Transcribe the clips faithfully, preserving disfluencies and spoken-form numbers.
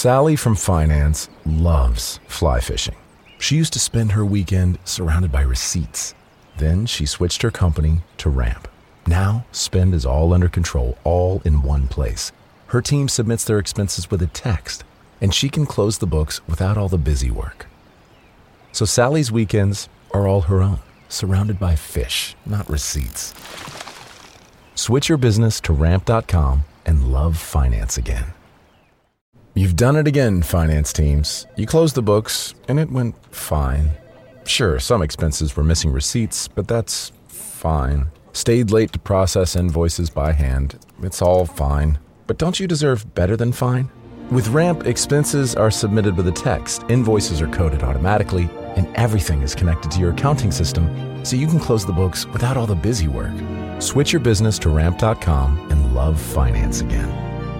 Sally from finance loves fly fishing. She used to spend her weekend surrounded by receipts. Then she switched her company to Ramp. Now, spend is all under control, all in one place. Her team submits their expenses with a text, and she can close the books without all the busy work. So Sally's weekends are all her own, surrounded by fish, not receipts. Switch your business to ramp dot com and love finance again. You've done it again, finance teams. You closed the books, and it went fine. Sure, some expenses were missing receipts, but that's fine. Stayed late to process invoices by hand. It's all fine. But don't you deserve better than fine? With Ramp, expenses are submitted with a text, invoices are coded automatically, and everything is connected to your accounting system, so you can close the books without all the busy work. Switch your business to ramp dot com and love finance again.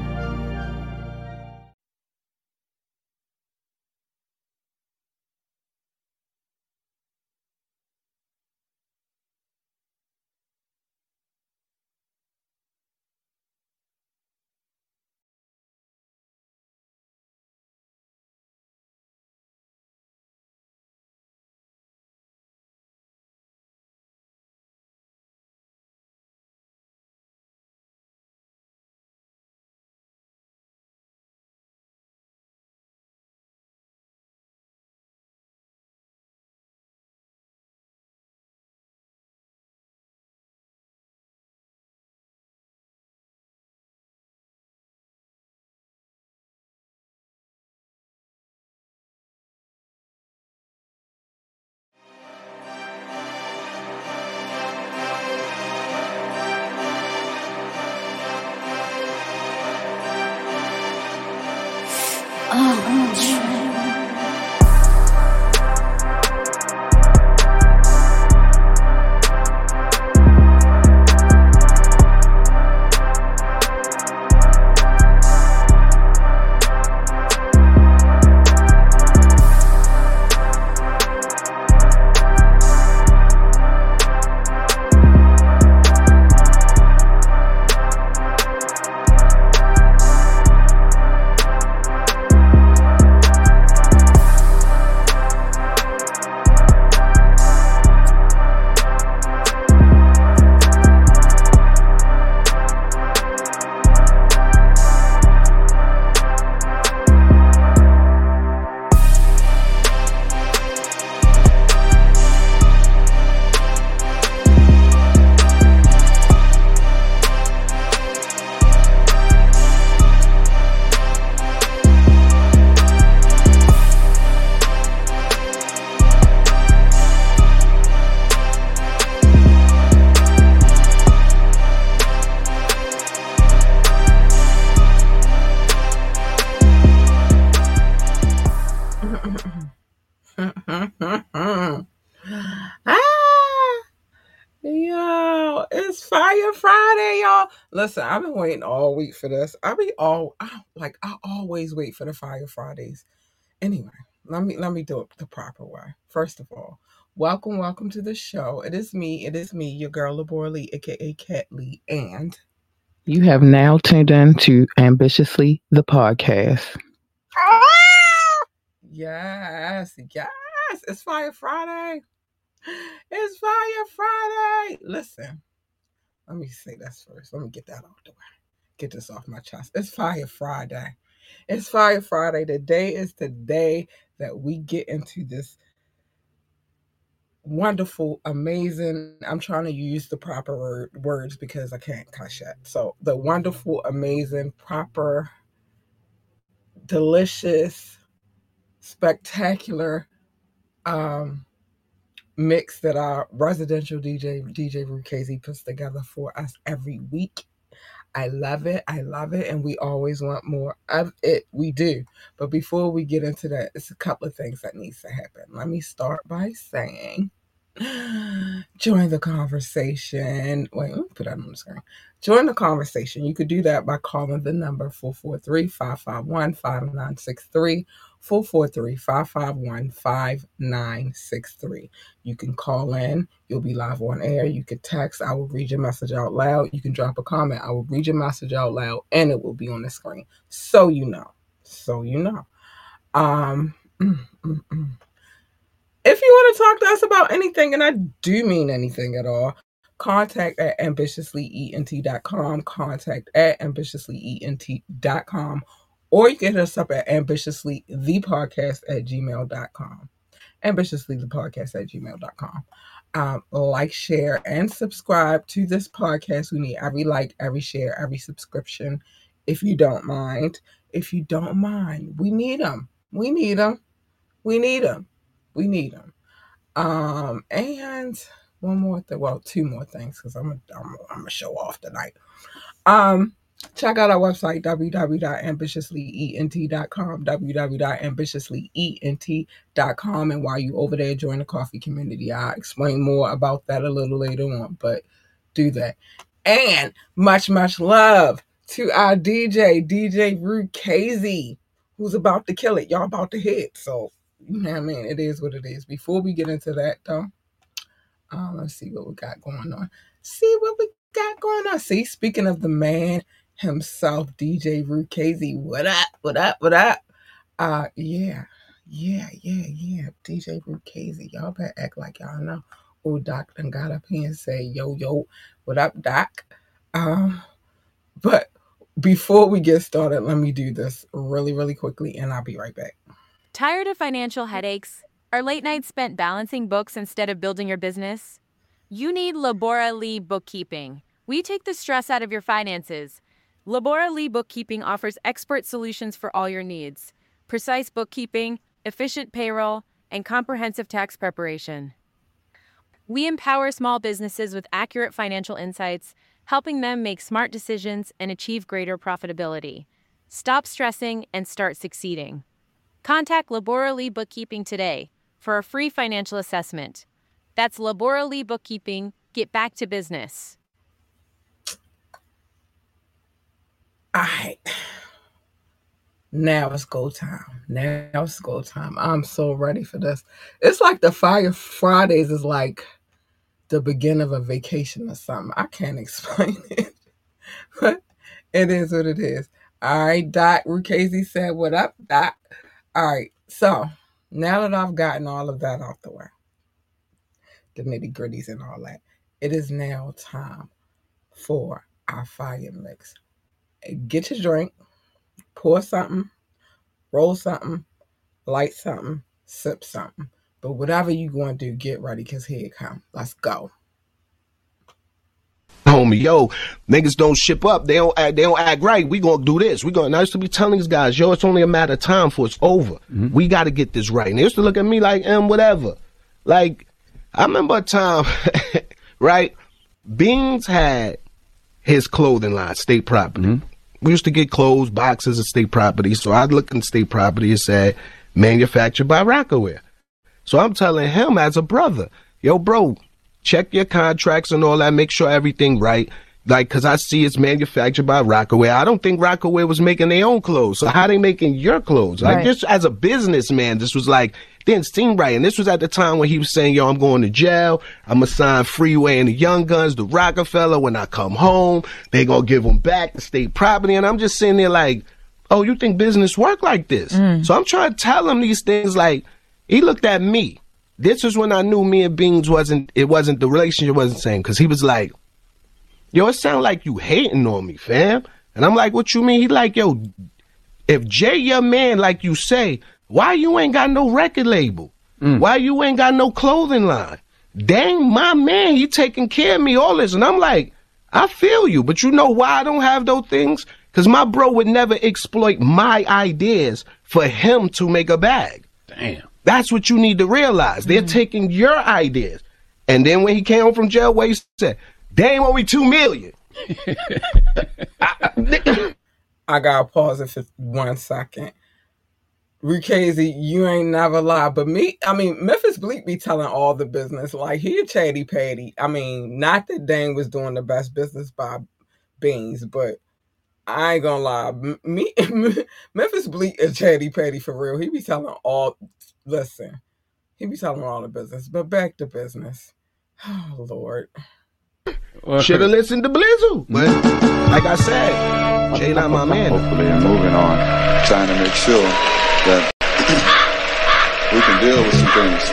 Yo, it's Fire Friday, y'all. Listen, I've been waiting all week for this. I be all I, like I always wait for the Fire Fridays. Anyway, let me let me do it the proper way. First of all, welcome, welcome to the show. It is me, it is me, your girl Labora Lee, aka Cat Lee, and you have now tuned in to Ambitiously the podcast. Yes, yes, it's Fire Friday. It's Fire Friday. Listen, let me say this first. Let me get that off the way. Get this off my chest. It's Fire Friday. It's Fire Friday. Today is the day that we get into this wonderful, amazing, I'm trying to use the proper word, words because I can't cuss yet. So the wonderful, amazing, proper, delicious, spectacular um, mix that our residential D J, D J Rukazi, puts together for us every week. I love it. I love it. And we always want more of it. We do. But before we get into that, it's a couple of things that needs to happen. Let me start by saying, join the conversation. Wait, let me put that on the screen. Join the conversation. You could do that by calling the number four four three, five five one, five nine six three, four four three, five five one, five nine six three. You can call in. You'll be live on air. You can text. I will read your message out loud. You can drop a comment. I will read your message out loud, and it will be on the screen. So you know. just so you know. Um, mm, mm, mm. If you want to talk to us about anything, and I do mean anything at all, contact at ambitiously ent dot com, contact at ambitiously ent dot com, or you can hit us up at ambitiouslythepodcast at gmail dot com. ambitiouslythepodcast at gmail dot com. Um, like, share, and subscribe to this podcast. We need every like, every share, every subscription, if you don't mind. If you don't mind, we need them. We need them. We need them. We need them. Um, and one more thing, well, two more things, because I'm I'm I'm gonna show off tonight. Um, check out our website, w w w dot ambitiously ent dot com, w w w dot ambitiously ent dot com, and while you over there, join the coffee community. I'll explain more about that a little later on, but do that. And much, much love to our D J, D J Rukazy, who's about to kill it. Y'all about to hit, so you know what I mean? It is what it is. Before we get into that, though, uh, let's see what we got going on. See what we got going on. See, speaking of the man himself, D J Rukazy, what up? What up? What up? Uh, yeah, yeah, yeah, yeah. D J Rukazy, y'all better act like y'all know. Oh, Doc done got up here and say, yo, yo, what up, Doc? Um, but before we get started, let me do this really, really quickly, and I'll be right back. Tired of financial headaches? Are late nights spent balancing books instead of building your business? You need Labora Lee Bookkeeping. We take the stress out of your finances. Labora Lee Bookkeeping offers expert solutions for all your needs. Precise bookkeeping, efficient payroll, and comprehensive tax preparation. We empower small businesses with accurate financial insights, helping them make smart decisions and achieve greater profitability. Stop stressing and start succeeding. Contact Labora Lee Bookkeeping today for a free financial assessment. That's Labora Lee Bookkeeping. Get back to business. All right. Now it's go time. Now it's go time. I'm so ready for this. It's like the Fire Fridays is like the beginning of a vacation or something. I can't explain it, but it is what it is. All right, Doc Rukazy said, what up, Doc? All right, so now that I've gotten all of that out the way, the nitty gritties and all that, it is now time for our fire mix. Get your drink, pour something, roll something, light something, sip something. But whatever you going to do, get ready, because here it comes. Let's go. Homie, yo, niggas don't ship up. They don't act, they don't act right. We gonna do this. We gonna, I used to be telling these guys, yo, it's only a matter of time for it's over. Mm-hmm. We got to get this right. And they used to look at me like, um, whatever. Like, I remember a time, right? Beans had his clothing line, State Property. Mm-hmm. We used to get clothes, boxes of State Property. So I'd look in State Property and say, manufactured by Rockaware. So I'm telling him as a brother, yo, bro, check your contracts and all that. Make sure everything right. Like, cause I see it's manufactured by Rockaware. I don't think Rockaware was making their own clothes. So how they making your clothes? Like, right. Just as a businessman, this was like, didn't seem right. And this was at the time when he was saying, yo, I'm going to jail. I'm going to sign Freeway and the Young Guns, the Rockefeller. When I come home, they going to give them back the State Property. And I'm just sitting there like, oh, you think business work like this? Mm. So I'm trying to tell him these things. Like, he looked at me. This was when I knew me and Beans wasn't, it wasn't, the relationship wasn't the same. Cause he was like, yo, it sound like you hating on me, fam. And I'm like, what you mean? He like, yo, if Jay your man, like you say, why you ain't got no record label? Mm. Why you ain't got no clothing line? Dang, my man, he taking care of me, all this. And I'm like, I feel you, but you know why I don't have those things? Because my bro would never exploit my ideas for him to make a bag. Damn. That's what you need to realize. They're mm. taking your ideas. And then when he came home from jail, what he said, they ain't owe me two million. I, I gotta pause it for one second. Rukazy, you ain't never lied. But me, I mean, Memphis Bleak be telling all the business. Like, he a chatty patty. I mean, not that Dane was doing the best business by Beans, but I ain't gonna lie. Me, Memphis Bleak is chatty patty for real. He be telling all, listen, he be telling all the business. But back to business. Oh, Lord. Should have listened to Blizzle. But like I said, Jay not my man. Hopefully, and moving on, trying to make sure that we can deal with some things.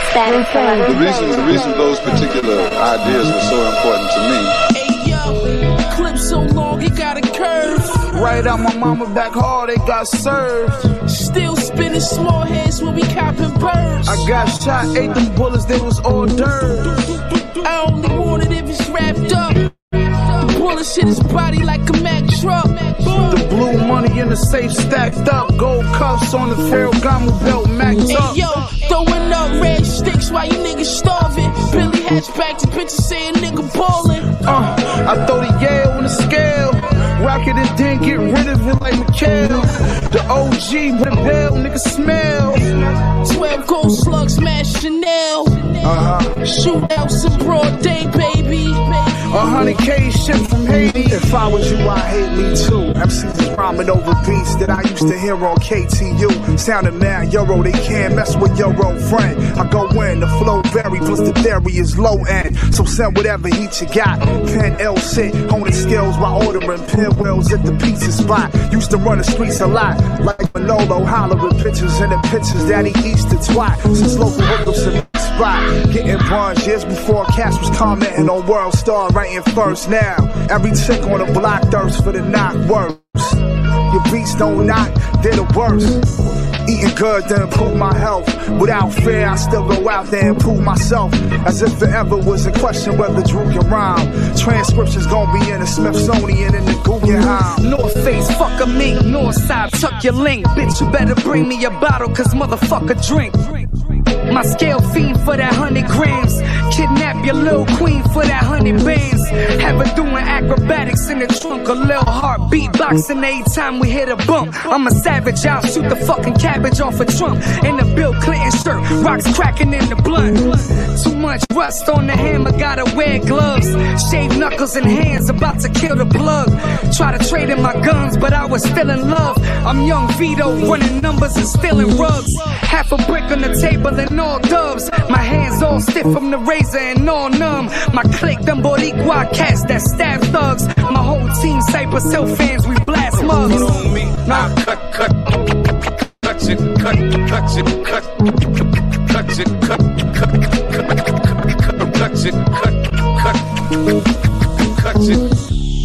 The reason, the reason those particular ideas were so important to me. Hey yo, clip so long it got a curve. Right out my mama back hard, they got served. Still spinning small heads when we copping birds. I got shot, ate them bullets, they was hors d'oeuvres. I only want it if it's wrapped up. The bullets hit his body like a Mack truck. The blue money in the safe stacked up. Gold cuffs on the Ferragamo belt macked hey, up. Yo, throwing up red sticks while you niggas starving. Billy Hatchback to bitches saying nigga ballin'. Uh, I throw the Yale on the scale. Rock it and then get rid of it like McHale. The O G with a bell, nigga smell. Twelve gold slugs, smash Chanel. Uh-huh. Shootouts in broad day, baby. A hundred K shit from Haiti. If I was you, I'd hate me too. M Cs is rhyming over beats that I used to hear on K T U. Sounding mad Euro, they can't mess with your old friend. I go in, the flow vary, plus the theory is low end. So send whatever heat you got. Pen L shit, honing skills while ordering pinwheels at the pizza spot. Used to run the streets a lot, like Manolo hollering pictures and the pictures that he used to twat. Since local hookups in the spot, getting bronze years before Cash was commenting on World Star, writing first. Now every chick on the block thirsts for the knock worse. Your beats don't knock, they're the worst. Eating good to improve my health. Without fear, I still go out there and prove myself. As if it ever was a question whether Drew can rhyme. Transcriptions gon' be in the Smithsonian and the Guggenheim. North face, fuck a mink. North side, tuck your link. Bitch, you better bring me a bottle, cause motherfucker drink. My scale fiend for that hundred grams. Kidnap your little queen for that hundred bands. Have her doing acrobatics in the trunk. A little heartbeat boxing every time we hit a bump. I'm a savage, I'll shoot the fucking cabbage off a Trump. In the Bill Clinton shirt, rocks cracking in the blunt. Too much rust on the hammer, gotta wear gloves. Shaved knuckles and hands, about to kill the plug. Try to trade in my guns, but I was still in love. I'm young Vito, running numbers and stealing rugs. Half a brick on the table and all dubs. My hands all stiff from the razor and all numb. My clique, them Boricua cats that stab thugs. My whole team Cypress Hill fans, we blast mugs. Nah, cut, cut, cut it, cut, cut it, cut, cut it, cut, cut, cut, cut it, cut, cut, cut it.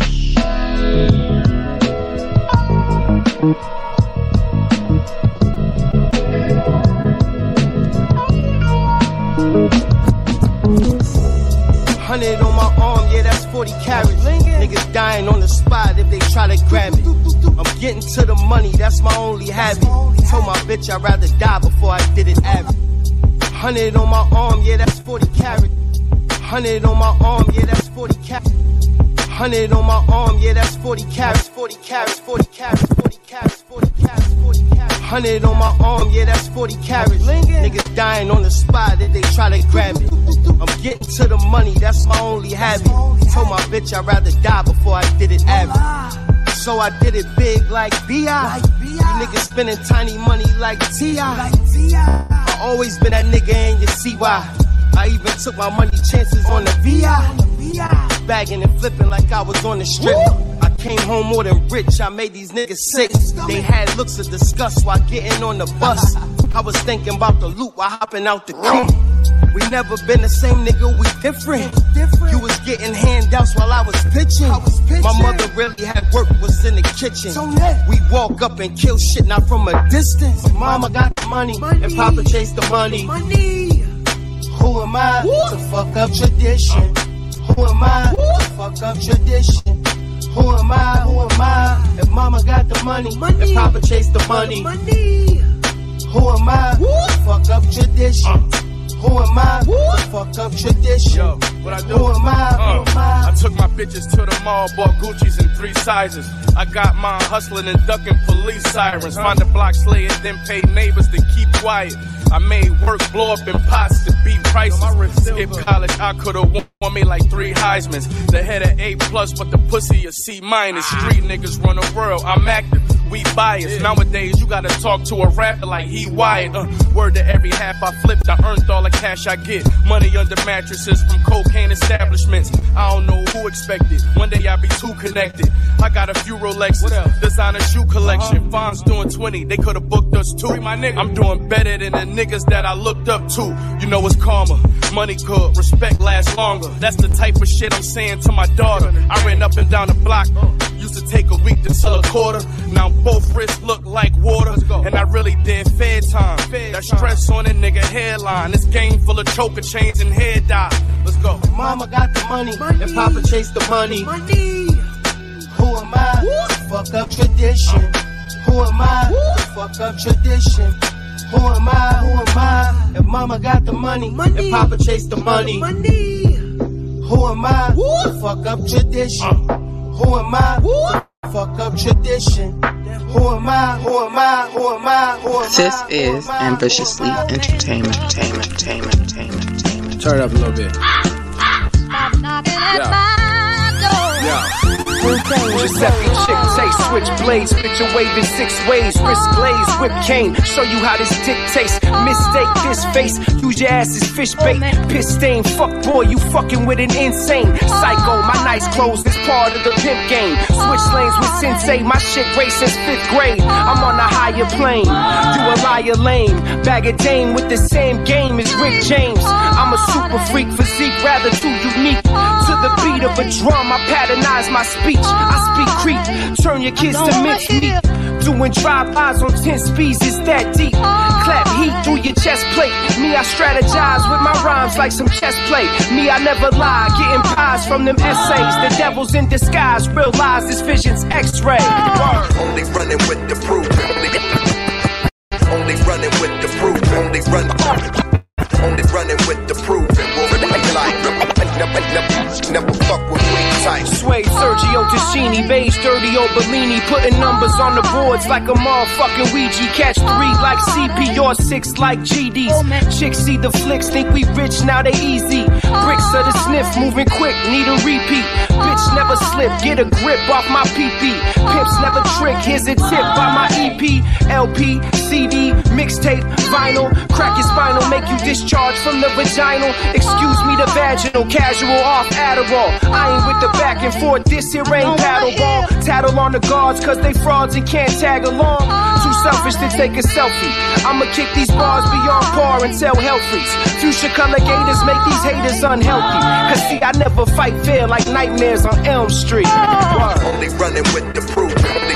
Hundred on my arm, yeah, that's forty carats. Niggas dying on the spot if they try to grab it. I'm getting to the money, that's my only habit. Told my bitch I'd rather die before I did it average. Hundred on my arm, yeah, that's forty carats. Hundred on my arm, yeah, that's forty carats. Hundred on my arm, yeah, that's forty carats, forty carats, forty carats, forty carats, forty carats, forty carats. Hundred on my arm, yeah, that's forty carats. Niggas dying on the spot if they try to grab it. I'm getting to the money, that's my only habit. Told my bitch I'd rather die before I did it average. So I did it big like B I You niggas spending tiny money like T I I always been that nigga and you see why. I even took my money chances on the V I Bagging and flipping like I was on the strip. I came home more than rich, I made these niggas sick. They had looks of disgust while getting on the bus. I was thinking about the loot while hopping out the coupe. We never been the same nigga, we different. You was getting handouts while I was pitching. My mother really had work, was in the kitchen. We walk up and kill shit, not from a distance. Mama got the money, and Papa chased the money. Who am I to fuck up tradition? Who am I to fuck up tradition? Who am I, who am I? If mama got the money, and Papa chased the money. Who am I to fuck up tradition? Who am I to fuck up tradition? Yo, what I do? Who am I? Uh, Who am I? I took my bitches to the mall, bought Gucci's in three sizes. I got mine hustling and ducking police sirens. Find the block slayer, then pay neighbors to keep quiet. I made work blow up in pots to beat prices. Skip college, I could've won me like three Heismans. The head of A plus, but the pussy a C minus. Street niggas run the world, I'm active. We biased. Nowadays, you gotta talk to a rapper like he wired. Uh, word to every half I flipped, I earned all the cash I get. Money under mattresses from cocaine cocaine establishments. I don't know who expected. One day I'll be too connected. I got a few Rolexes, designer shoe collection. Fonz doing twenty, they could've booked us too. I'm doing better than the niggas that I looked up to. You know it's karma, money good, respect lasts longer. That's the type of shit I'm saying to my daughter. I ran up and down the block, used to take a week to sell a quarter. Now both wrists look like water, and I really did fair time. That stress on a nigga hairline. This game full of choker chains and hair dye. Let's go. Mama got the money, money. And Papa chased the money. money. Who am I? Woo. Fuck up tradition. Who am I? Woo. Fuck up tradition. Who am I? Who am I? If Mama got the money, money. And Papa chased the money. money. Who am I? Woo. Fuck up tradition. Uh. Who am I? Woo. Fuck up tradition. Who am I? Who am I? Who am I? Who am I? This is Ambitiously Entertainment. Entertainment. Entertainment. Entertainment. Turn it up a little bit. Stop knocking at my door. Yeah. Giuseppe chick taste, switch blades, picture waving six ways, wrist glaze, whip cane, show you how this dick tastes. Mistake this face, use your ass as fish bait. Piss stain, fuck boy, you fucking with an insane psycho. My nice clothes is part of the pimp game. Switch lanes with sensei, my shit race since fifth grade. I'm on a higher plane, you a liar lame. Bag of dame with the same game as Rick James. I'm a super freak, physique rather too unique. To the beat of a drum, I patternize my speech. I speak creep, turn your kids to mincemeat. Doing drive-bys on ten speeds, it's that deep. Clap heat through your chest plate. Me, I strategize with my rhymes like some chess play. Me, I never lie, getting pies from them essays. The devil's in disguise, real lies, this vision's x-ray. Only running with the proof. Only, only running with the proof. Only running, only running with the proof. And we'll like never, never, never fuck with weak type. Suede, Sergio Tashini, beige, dirty old Bellini, putting numbers on the boards like a motherfucking Ouija. Catch three like C P or six like G Ds. Chicks see the flicks, think we rich, now they easy. Bricks of the sniff, moving quick, need a repeat. Bitch never slip, get a grip off my P P. Pimps never trick, here's a tip by my E P. L P, C D, mixtape, vinyl. Crack your spinal, make you discharge from the vaginal. Excuse me, the vaginal, casual off Adderall. I ain't with the back and forth, this here ain't paddleball. Tattle on the guards cause they frauds and can't tag along. Too selfish to take a selfie. I'ma kick these bars beyond par and tell health freaks. Future color gators make these haters unhealthy. Cause see, I never fight fair like nightmares on Elm Street. Word. Only running with the proof. Only,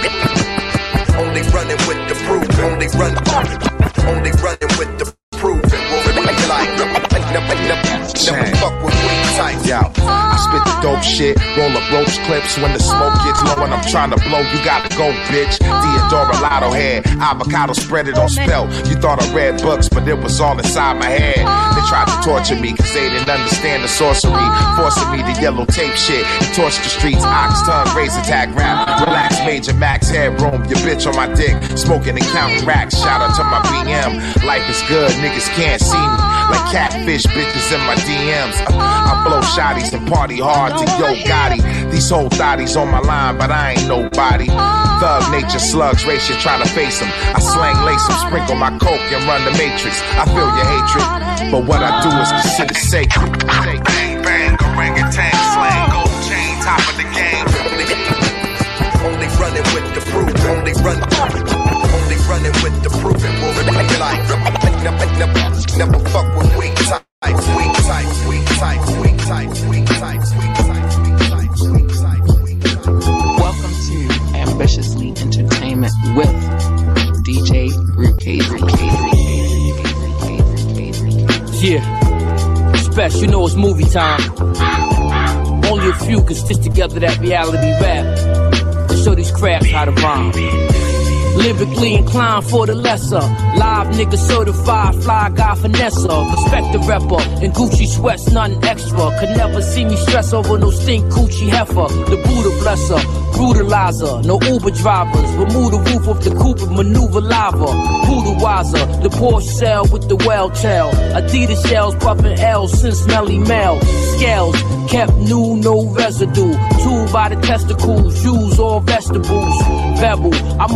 only running with the proof. Only run, only running with the proof. And we'll like never, never, never fuck with weak types. Yo, I spit the dope shit, roll up ropes clips. When the smoke gets low and I'm trying to blow, you gotta go, bitch. Theodora Lotto head, avocado spread it on spell. You thought I read books, but it was all inside my head. They tried to torture me cause they didn't understand the sorcery, forcing me to yellow tape shit and torch the streets. Ox tongue, razor tag rap, relax, Major Max headroom. Your bitch on my dick, smoking and counting racks. Shout out to my B M, life is good, niggas can't see me like catfish bitches in my D Ms. Uh, I blow shotties and party hard to Yo Gotti. These whole thotties on my line, but I ain't nobody. Thug nature slugs, race you try to face them. I slang lace them, sprinkle my coke and run the matrix. I feel your hatred, but what I do is considered sacred. Bang, bang, orangutan, slang, gold chain, top of the game. Only, only running with the proof. Only run, only running with the proof. And we'll like never, never, never fuck with weak types. Weak types, weak types, weak types, weak types, weak types, weak types, weak types, weak types. Welcome to Ambitiously Entertainment with D J Rukazy. Yeah, special, you know it's movie time. Only a few can stitch together that reality rap and show these crabs how to rhyme. Lyrically inclined for the lesser. Live nigga certified, fly guy finessa. Respect the rapper in Gucci sweats, nothing extra. Could never see me stress over no stink coochie heifer. The Buddha blesser, brutalizer. No Uber drivers, remove the roof of the coupe and maneuver lava. Buddha wiser, the Porsche cell with the well tail. Adidas shells puffin' L's since Melly Mel. Scales kept new, no residue. Two by the testicles, shoes all vegetables. Bevel, I'm on a whole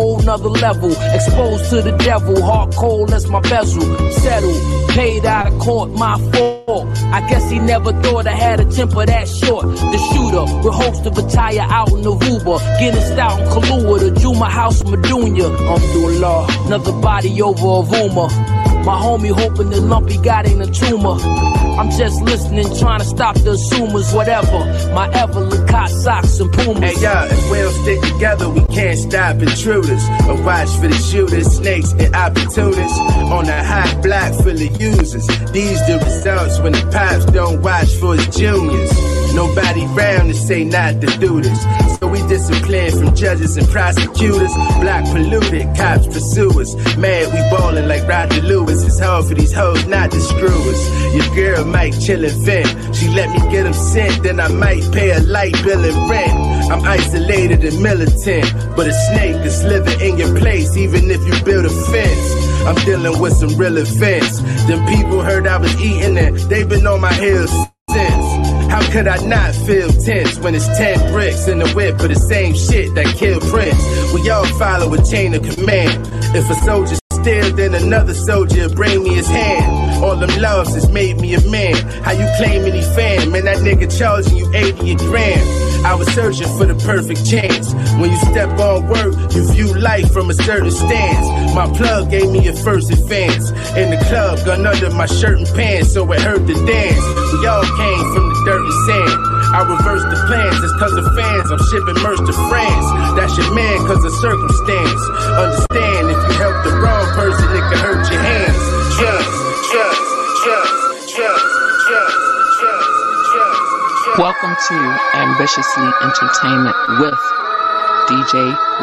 whole nother level. Exposed to the devil, hard cold as my bezel. Settled, paid out of court, my fault. I guess he never thought I had a temper that short. The shooter with host of Bataya out in Aruba. Getting stout in Kahlua, the Juma House, Madunya. Alhamdulillah, another body over a rumor. My homie hoping the lumpy got in a tumor. I'm just listening, trying to stop the assumers, whatever. My Evelyn cot socks and Pumas. Hey yo, if we don't stick together, we can't stop intruders. Or watch for the shooters, snakes, and opportunists. On a hot block full of users. These the results when the pops don't watch for his juniors. Nobody round to say not to do this. So we discipline from judges and prosecutors. Block polluted, cops pursue us. Mad we ballin' like Roger Lewis. It's hard for these hoes not to screw us. Your girl might chill and vent. She let me get them sent, then I might pay a light bill and rent. I'm isolated and militant, but a snake is living in your place even if you build a fence. I'm dealing with some real events. Them people heard I was eating it, they been on my heels since. How could I not feel tense when it's ten bricks in the whip for the same shit that killed Prince? We all follow a chain of command. If a soldier steal, then another soldier bring me his hand. All them loves has made me a man. How you claim any fan? Man, that nigga charging you eighty a grand. I was searching for the perfect chance. When you step on work, you view life from a certain stance. My plug gave me a first advance. In the club, gun under my shirt and pants, so it hurt to dance. We all came from the dirty sand. I reversed the plans, it's cause of fans. I'm shipping merch to France. That's your man cause of circumstance. Understand, if you help the wrong person, it can hurt your hands. Just, just, just, just, just, just, just. Welcome to Ambitiously Entertainment with D J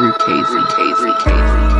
Rukazy.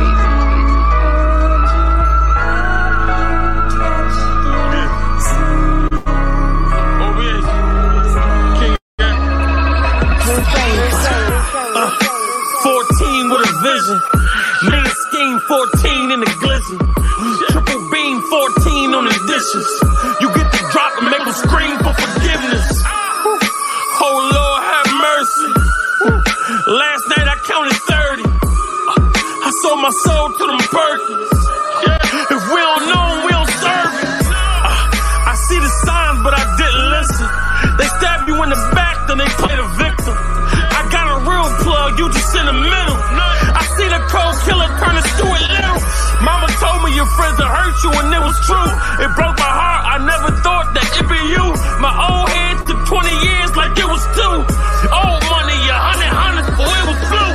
fourteen with a vision. Main scheme fourteen in the glisten. Triple beam fourteen on the dishes. You get the drop and make them scream for forgiveness. Oh Lord have mercy. Last night I counted thirty. I sold my soul to them Perkins. If we don't know them, we don't serve it. I see the signs but I didn't listen. They stab you in the back then they play the victim. I got a real plug, you just in the middle. I see the cold killer turn to Stuart Little. Mama told me your friends will hurt you and it was true. It broke my heart, I never thought that it'd be you. My old head took twenty years like it was two. Old money, a hundred hundreds, boy it was blue.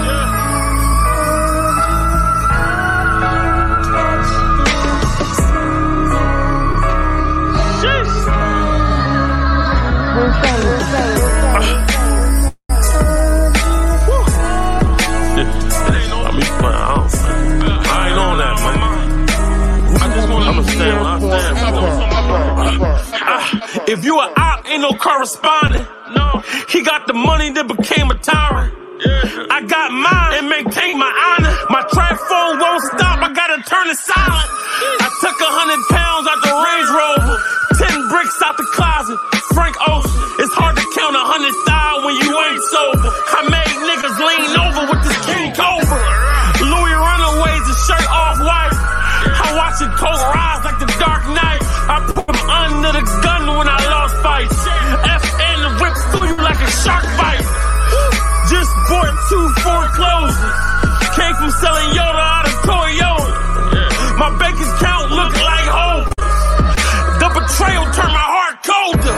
If you an op, ain't no correspondent. No, he got the money that became a tyrant. I got mine and maintain my honor. My track phone won't stop, I gotta turn it silent. I took a hundred pounds out the Range Rover, ten bricks out the closet, Frank Ocean. It's hard to count a hundred thou when you ain't sober. I made niggas lean over with this King Cobra. Louis Runaways, a shirt off white. I watch it cold rise like the Dark Knight. I put him under the gun when I lost fights. F N rips through you like a shark bite. Just bought two foreclosures. Came from selling Yoda out of Toyota. My bank account look like hope. The betrayal turned my heart colder.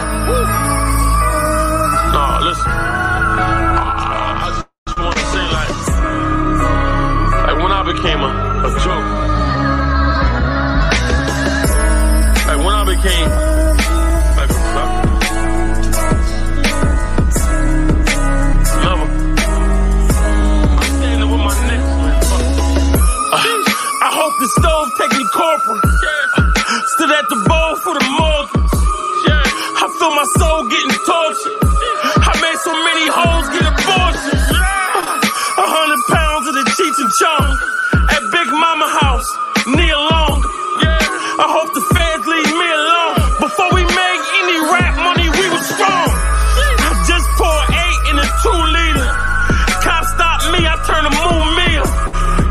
Nah, listen. I, I just want to say like, like when I became a, a joke. Like when I became like a sucker. Lover. I'm standing with my neck. Uh, I hope the stove take me corporate. Stood at the bowl for the mortgage. I feel my soul getting tortured. I made so many hoes get abortions. A hundred pounds of the Cheech and Chong at Big Mama house, knee long. I hope the feds leave me alone. Before we made any rap money, we was strong. I just poured eight in a two liter. Cop stopped me, I turned a moon meal.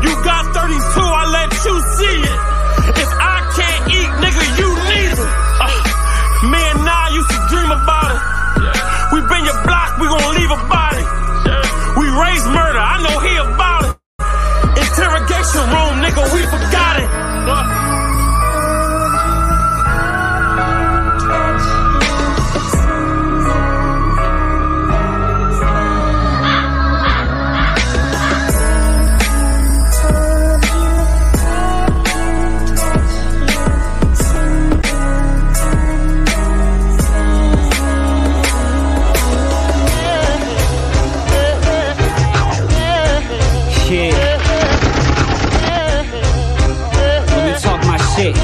shit.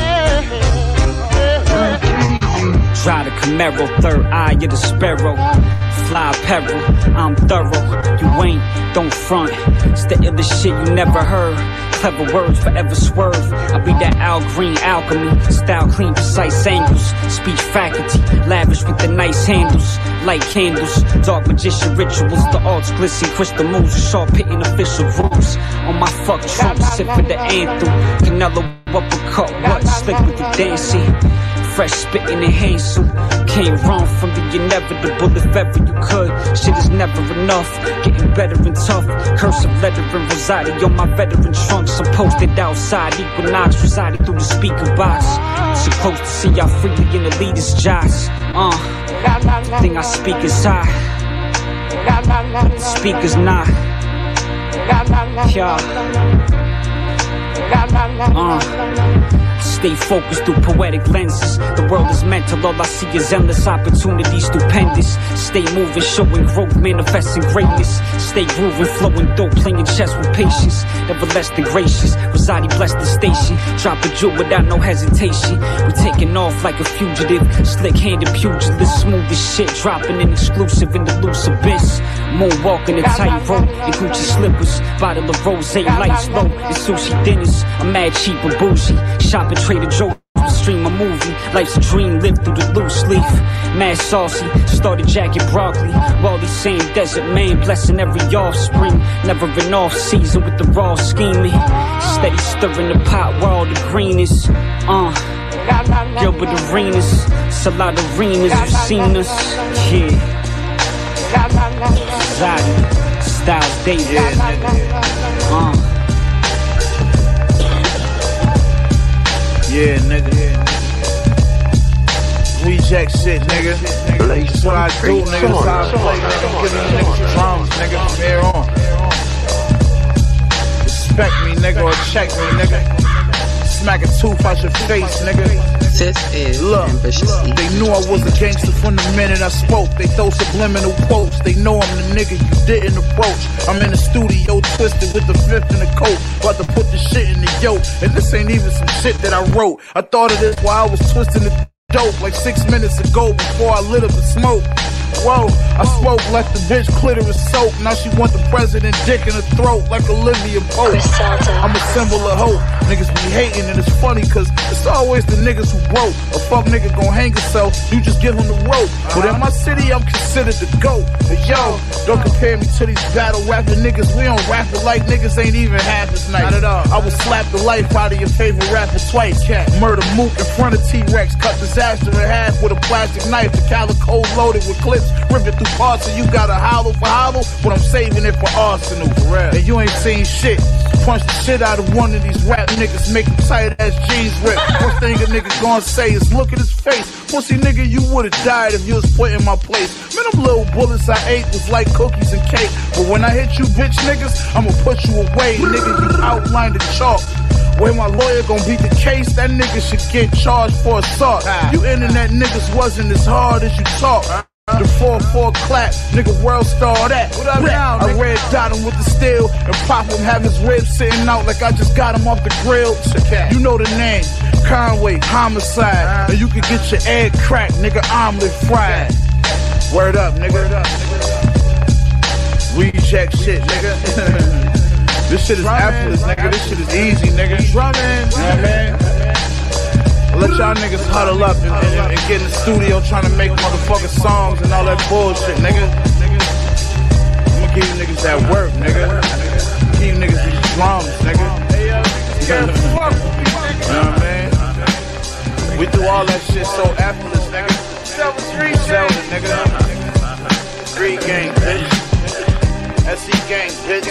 Drive the Camaro, third eye of the sparrow. Fly peril, I'm thorough. You ain't, don't front. It's the illest shit you never heard. Clever words forever swerve. I be that Al Green alchemy. Style clean, precise angles. Speech faculty, lavish with the nice handles. Light candles, dark magician rituals. The arts glisten, crystal moves. Sharp hitting official rules. On my fuck trunk, sip for the anthem. Canelo uppercut, what? Slick with the dancing. Fresh spitting and hand suit. Can't run from the inevitable if ever you could. Shit is never enough. Getting better and tough. Cursive lettering residing on my veteran trunks. I'm posted outside. Equinox residing through the speaker box. Supposed to see y'all freely in the leaders' jocks. Uh, thing I speak is high. The speaker's not. Yeah. Uh. Stay focused through poetic lenses. The world is mental, all I see is endless opportunities, stupendous. Stay moving, showing growth, manifesting greatness. Stay grooving, flowing dope, playing chess with patience. Never less than gracious. Rosati bless the station. Drop a jewel without no hesitation. We taking off like a fugitive. Slick-handed pugilist, smooth as shit. Dropping an exclusive in the loose abyss. Moonwalking a tightrope in Gucci slippers. Bottle of rosé, lights low, and sushi dinners. I'm mad cheap and bougie. Shopping Trader Joe, stream a movie. Life's a dream, live through the loose leaf. Mad saucy, started jacking broccoli. Wally saying desert man, blessing every offspring. Never an off season with the raw scheming. Steady stirring the pot where all the green is. Uh, Gilbert Arenas, it's a lot of arenas, you've seen us. Yeah. Zadi, Styles Davis. Yeah, uh. Yeah, nigga. We jack shit, nigga. That's what I do, nigga. That's how I play, nigga. I'm giving you niggas drums, nigga, from here on. Respect me, nigga, or check me, nigga. Smack a tooth out your face, nigga. This is Look, Ambitiously. They knew I was a gangster from the minute I spoke. They throw subliminal quotes. They know I'm the nigga you didn't approach. I'm in the studio twisted with the fifth in the coat. About to put the shit in the yoke. And this ain't even some shit that I wrote. I thought of this while I was twisting the dope like six minutes ago before I lit up the smoke. Whoa, I spoke, left the bitch clitoris soap. Now she want the president dick in her throat like Olivia Pope. I'm a symbol of hope. Niggas be hating and it's funny cause it's always the niggas who broke. A fuck nigga gon' hang himself, you just give him the rope. But in my city I'm considered the GOAT. But yo, don't compare me to these battle rapping niggas. We don't rap it like niggas ain't even half as nice. Not at all. I will slap the life out of your favorite rapper twice. Cat. Murder Mook in front of T-Rex. Cut disaster in half with a plastic knife. The calico loaded with clips. Rip it through parts so you got a hollow for hollow, but I'm saving it for arsenal. And you ain't seen shit. Punch the shit out of one of these rap niggas, make him tight ass jeans rip. First thing a nigga gonna say is look at his face. Pussy nigga, you would've died if you was put in my place. Man, them little bullets I ate was like cookies and cake. But when I hit you bitch niggas, I'ma put you away. Nigga, you outlined the chalk. When my lawyer gon' beat the case, that nigga should get charged for assault. You internet niggas wasn't as hard as you talk. The four four clap, nigga world star that. What up now, I red dot him with the steel and pop him, have his ribs sitting out like I just got him off the grill. You know the name, Conway, homicide. And you can get your egg cracked, nigga, omelet fried. Word up, nigga. Word up, nigga. We check shit, nigga. This shit is effortless, nigga. This shit is easy, nigga. Drumming, you know what I mean? Let y'all niggas huddle up and, and, and get in the studio trying to make motherfucking songs and all that bullshit, nigga. I'ma give you niggas that work, nigga. Give you niggas these drums, nigga. You know what I mean? We do all that shit so effortless, nigga. Zelda, nigga. Street gang, bitch. S E gang, bitch.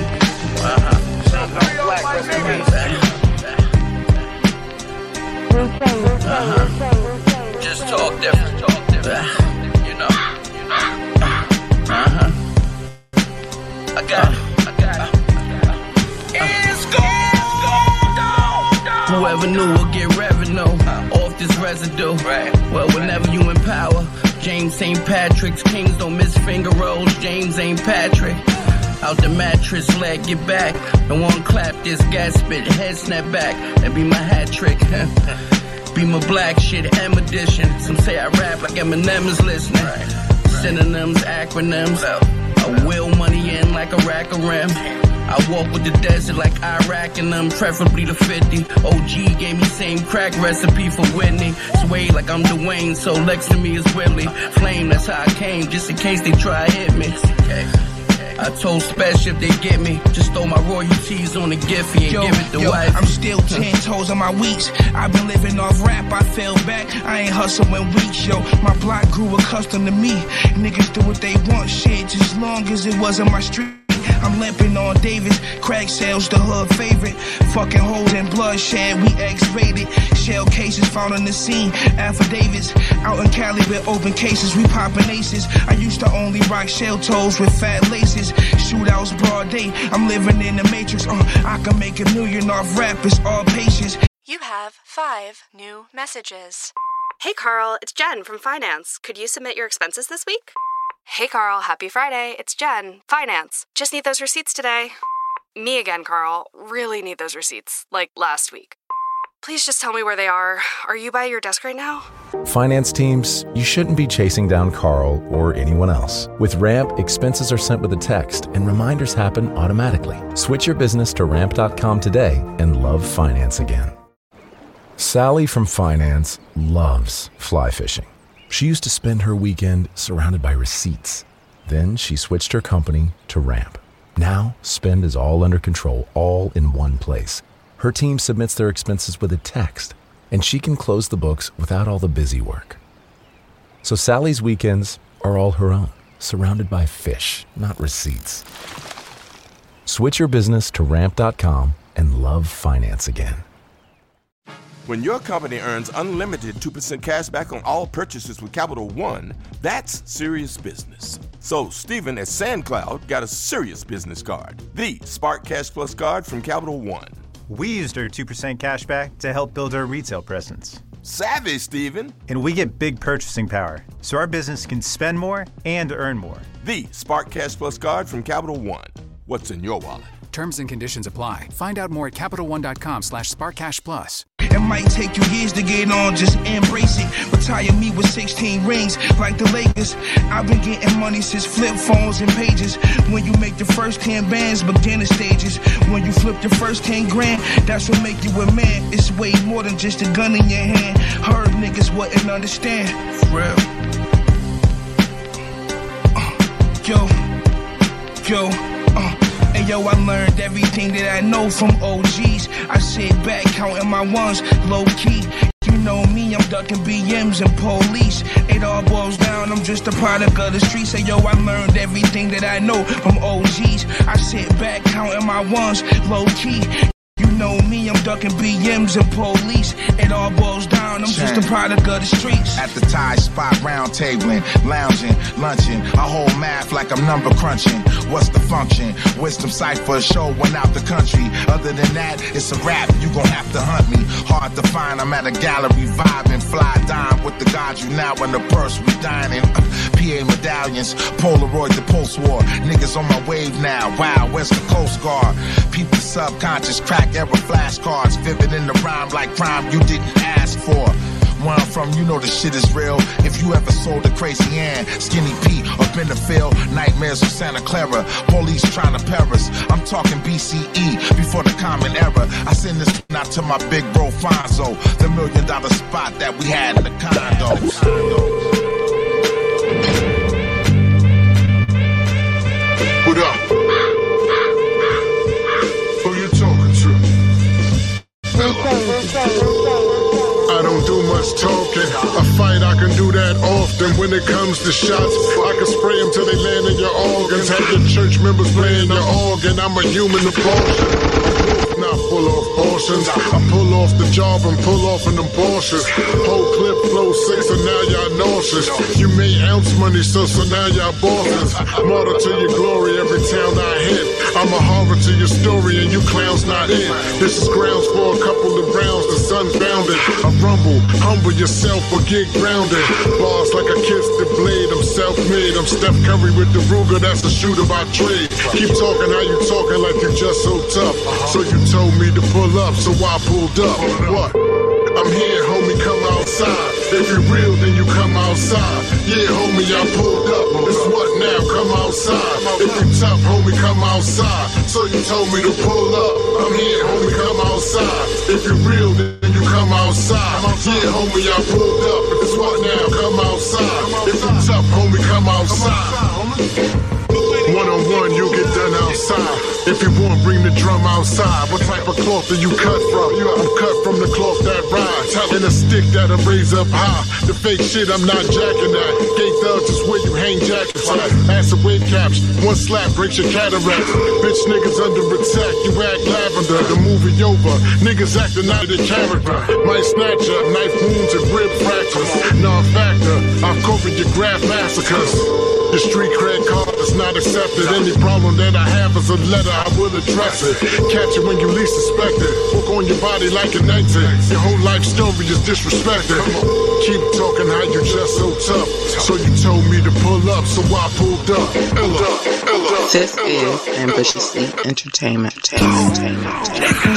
Black, rest in peace. Uh-huh. Just talk different, talk different. You know, you know. Uh-huh. I got it, I got it. It's going down. Whoever knew will get revenue off this residue. Well, whenever you in power, James Saint Patrick's kings don't miss finger rolls. James ain't Patrick. Out the mattress, leg get back. And one clap, this gas spit, head snap back. That be my hat trick. Be my black shit, M edition. Some say I rap like Eminem is listening. Synonyms, acronyms. I will money in like a rack of rim. I walk with the desert like Iraq and them, preferably the fifty. O G gave me same crack recipe for Whitney. Sway like I'm Dwayne, so next to me is Willie. Flame, that's how I came, just in case they try to hit me. I told Special if they get me, just throw my royalties on the Giphy and yo, give it to yo, wife. I'm still ten toes on my weeks. I've been living off rap, I fell back. I ain't hustling weeks, yo. My block grew accustomed to me. Niggas do what they want, shit, just long as it wasn't my street. I'm limping on Davis, crack sales, the hood favorite. Fucking holes and bloodshed, we X-rated. Shell cases found on the scene, affidavits. Out in Cali with open cases, we poppin' aces. I used to only rock shell toes with fat laces. Shootouts broad day, I'm living in the matrix. Uh, I can make a million off rap, it's all patience. You have five new messages. Hey Carl, it's Jen from Finance. Could you submit your expenses this week? Hey Carl, happy Friday. It's Jen, Finance. Just need those receipts today. Me again, Carl. Really need those receipts, like last week. Please just tell me where they are. Are you by your desk right now? Finance teams, you shouldn't be chasing down Carl or anyone else. With Ramp, expenses are sent with a text and reminders happen automatically. Switch your business to ramp dot com today and love finance again. Sally from Finance loves fly fishing. She used to spend her weekend surrounded by receipts. Then she switched her company to Ramp. Now, spend is all under control, all in one place. Her team submits their expenses with a text, and she can close the books without all the busy work. So Sally's weekends are all her own, surrounded by fish, not receipts. Switch your business to ramp dot com and love finance again. When your company earns unlimited two percent cash back on all purchases with Capital One, that's serious business. So Steven at SandCloud got a serious business card, the Spark Cash Plus card from Capital One. We used our two percent cash back to help build our retail presence. Savvy, Steven. And we get big purchasing power, so our business can spend more and earn more. The Spark Cash Plus card from Capital One. What's in your wallet? Terms and conditions apply. Find out more at Capital One dot com slash Spark Cash Plus. It might take you years to get on, just embrace it. Retire me with sixteen rings, like the Lakers. I've been getting money since flip phones and pages. When you make the first ten bands, beginner stages. When you flip the first ten grand, that's what make you a man. It's way more than just a gun in your hand. Heard niggas wouldn't understand, for real. Uh, yo, yo, uh. Hey yo, I learned everything that I know from O Gs. I sit back counting my ones, low key. You know me, I'm ducking B Ms and police. It all boils down, I'm just a product of the streets. Hey yo, I learned everything that I know from O Gs. I sit back counting my ones, low key. You know me, I'm ducking B Ms and police. It all boils down, I'm just a product of the streets. At the Thai spot, round tabling, lounging, lunching. I hold math like I'm number crunching. What's the function? Wisdom cipher, show one out the country. Other than that, it's a rap, you gon' have to hunt me. Hard to find, I'm at a gallery vibing. Fly dime with the gods, you now in the purse, we dining. Uh, P A medallions, Polaroid the post-war. Niggas on my wave now, wow, where's the Coast Guard? People subconscious, crack era flashcards. Vivid in the rhyme like crime you didn't ask for. Where I'm from, you know the shit is real. If you ever sold a Crazy Ann, Skinny Pete, up in the field, nightmares of Santa Clara, police trying to perish. I'm talking B C E, before the common era. I send this out to my big bro Fonzo, the million dollar spot that we had in the condos. What up? Who you talking to? I don't do much talking. A fight, I can do that often. When it comes to shots, I can spray them till they land in your organs. Have your church members playing your organ. I'm a human abortion. Not full of portions. I pull off the job and pull off an abortion. Whole clip flow six and now y'all nauseous. You made ounce money, so so now y'all bosses. Martyr to your glory every town I hit. I'm a horror to your story and you clowns not in. This is grounds for a couple of rounds. The sun found it. I rumble, humble yourself. myself or get grounded. Bars like I kissed the blade, I'm self-made. I'm Steph Curry with the Ruger, that's a shooter by trade. Keep talking how you talking like you just so tough. So you told me to pull up, so I pulled up. What? I'm here, homie, come outside. If you're real, then you come outside. Yeah, homie, I pulled up. It's what now? Come outside. If you tough, homie, come outside. So you told me to pull up. I'm here, homie, come outside. If you're real, then you come outside. Yeah, homie, I pulled up. It's what now? Come outside. If you tough, homie, come outside. One-on-one, you get done outside. If you want, bring the drum outside. What type of cloth do you cut from? I'm cut from the cloth that rides, and a stick that'll raise up high. The fake shit, I'm not jacking that. Gay thugs is where you hang jackets at. Acid wave caps, one slap breaks your cataract. Bitch niggas under attack, you act lavender. The movie over, niggas acting out of their character. Might snatch up, knife wounds and rib fractures. Non-factor, I've covered your graph massacres. The street cred card is not accepted. Any problem that I have is a letter, I will address it. Catch it when you least suspect it. Walk on your body like an exit. Your whole life story is disrespected. Keep talking how you just so tough. So you told me to pull up, so I pulled up. Ella, Ella. This is Ambitiously Entertainment. Entertainment.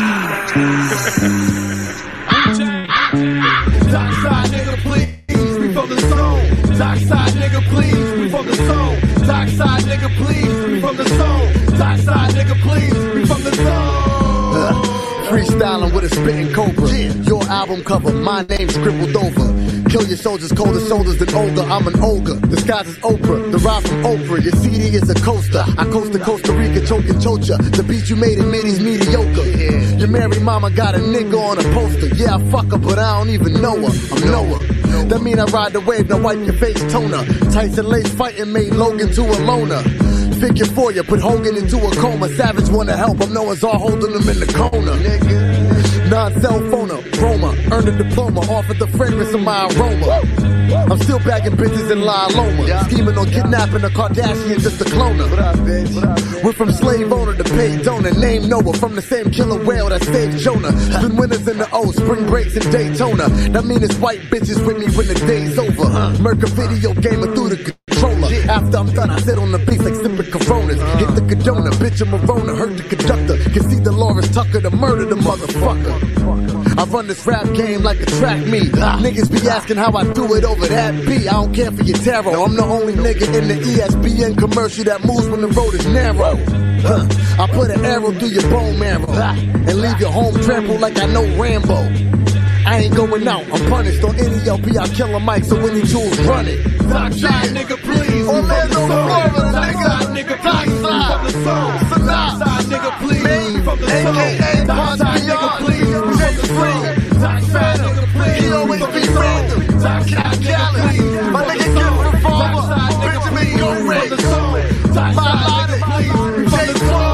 Dockside nigga, please, we from the zone. Dockside nigga, please, we from the zone. Dockside nigga, please, we from the zone. Dockside nigga, please, we from the zone. Uh, freestyling with a spitting cobra. Yeah. Your album cover, my name scribbled over. Kill your soldiers, colder soldiers than Olga. I'm an ogre. Disguised as Oprah. The ride from Oprah. Your C D is a coaster. I coast to Costa Rica, choking chocha. The beat you made in Minnie's mediocre. Yeah. Your married mama got a nigga on a poster. Yeah, I fuck her, but I don't even know her. I'm Noah. That mean I ride the wave, now wipe your face toner. Tyson Lace fighting made Logan to a loner. Figure for you, put Hogan into a coma. Savage wanna help him, Noah's all holding him in the corner. Non-cell phoner, Roma, earned a diploma, offered the fragrance of my aroma. I'm still bagging bitches in La Loma, scheming on kidnapping a Kardashian, just a cloner. We're from slave owner to paid donor, name Noah, from the same killer whale that saved Jonah. Spin winners in the O, spring breaks in Daytona. That mean it's white bitches with me when the day's over. Murder video gamer through the controller. After I'm done, I sit on the beach like sipping Coronas. Hit the Cadona, bitch, I'm a Rona, hurt the conductor. Can see Dolores Tucker to murder the motherfucker. I run this rap game like a track meet. Niggas be asking how I do it over that beat. I don't care for your tarot. I'm the only nigga in the E S P N commercial that moves when the road is narrow. Huh. I put an arrow through your bone marrow and leave your home trampled like I know Rambo. I ain't going out, I'm punished on any L P. I kill a mic, so any tools run it. Dockside nigga, please. Orlando, Florida, nigga. Nigga, please. From the zone. Dockside nigga, please. From the zone. Dockside nigga, please. From the zone. Dockside nigga, please. He always be random. Dockside nigga, please. My nigga get revolver. Benjamin, go red. From the zone. Dockside nigga, please. From the zone.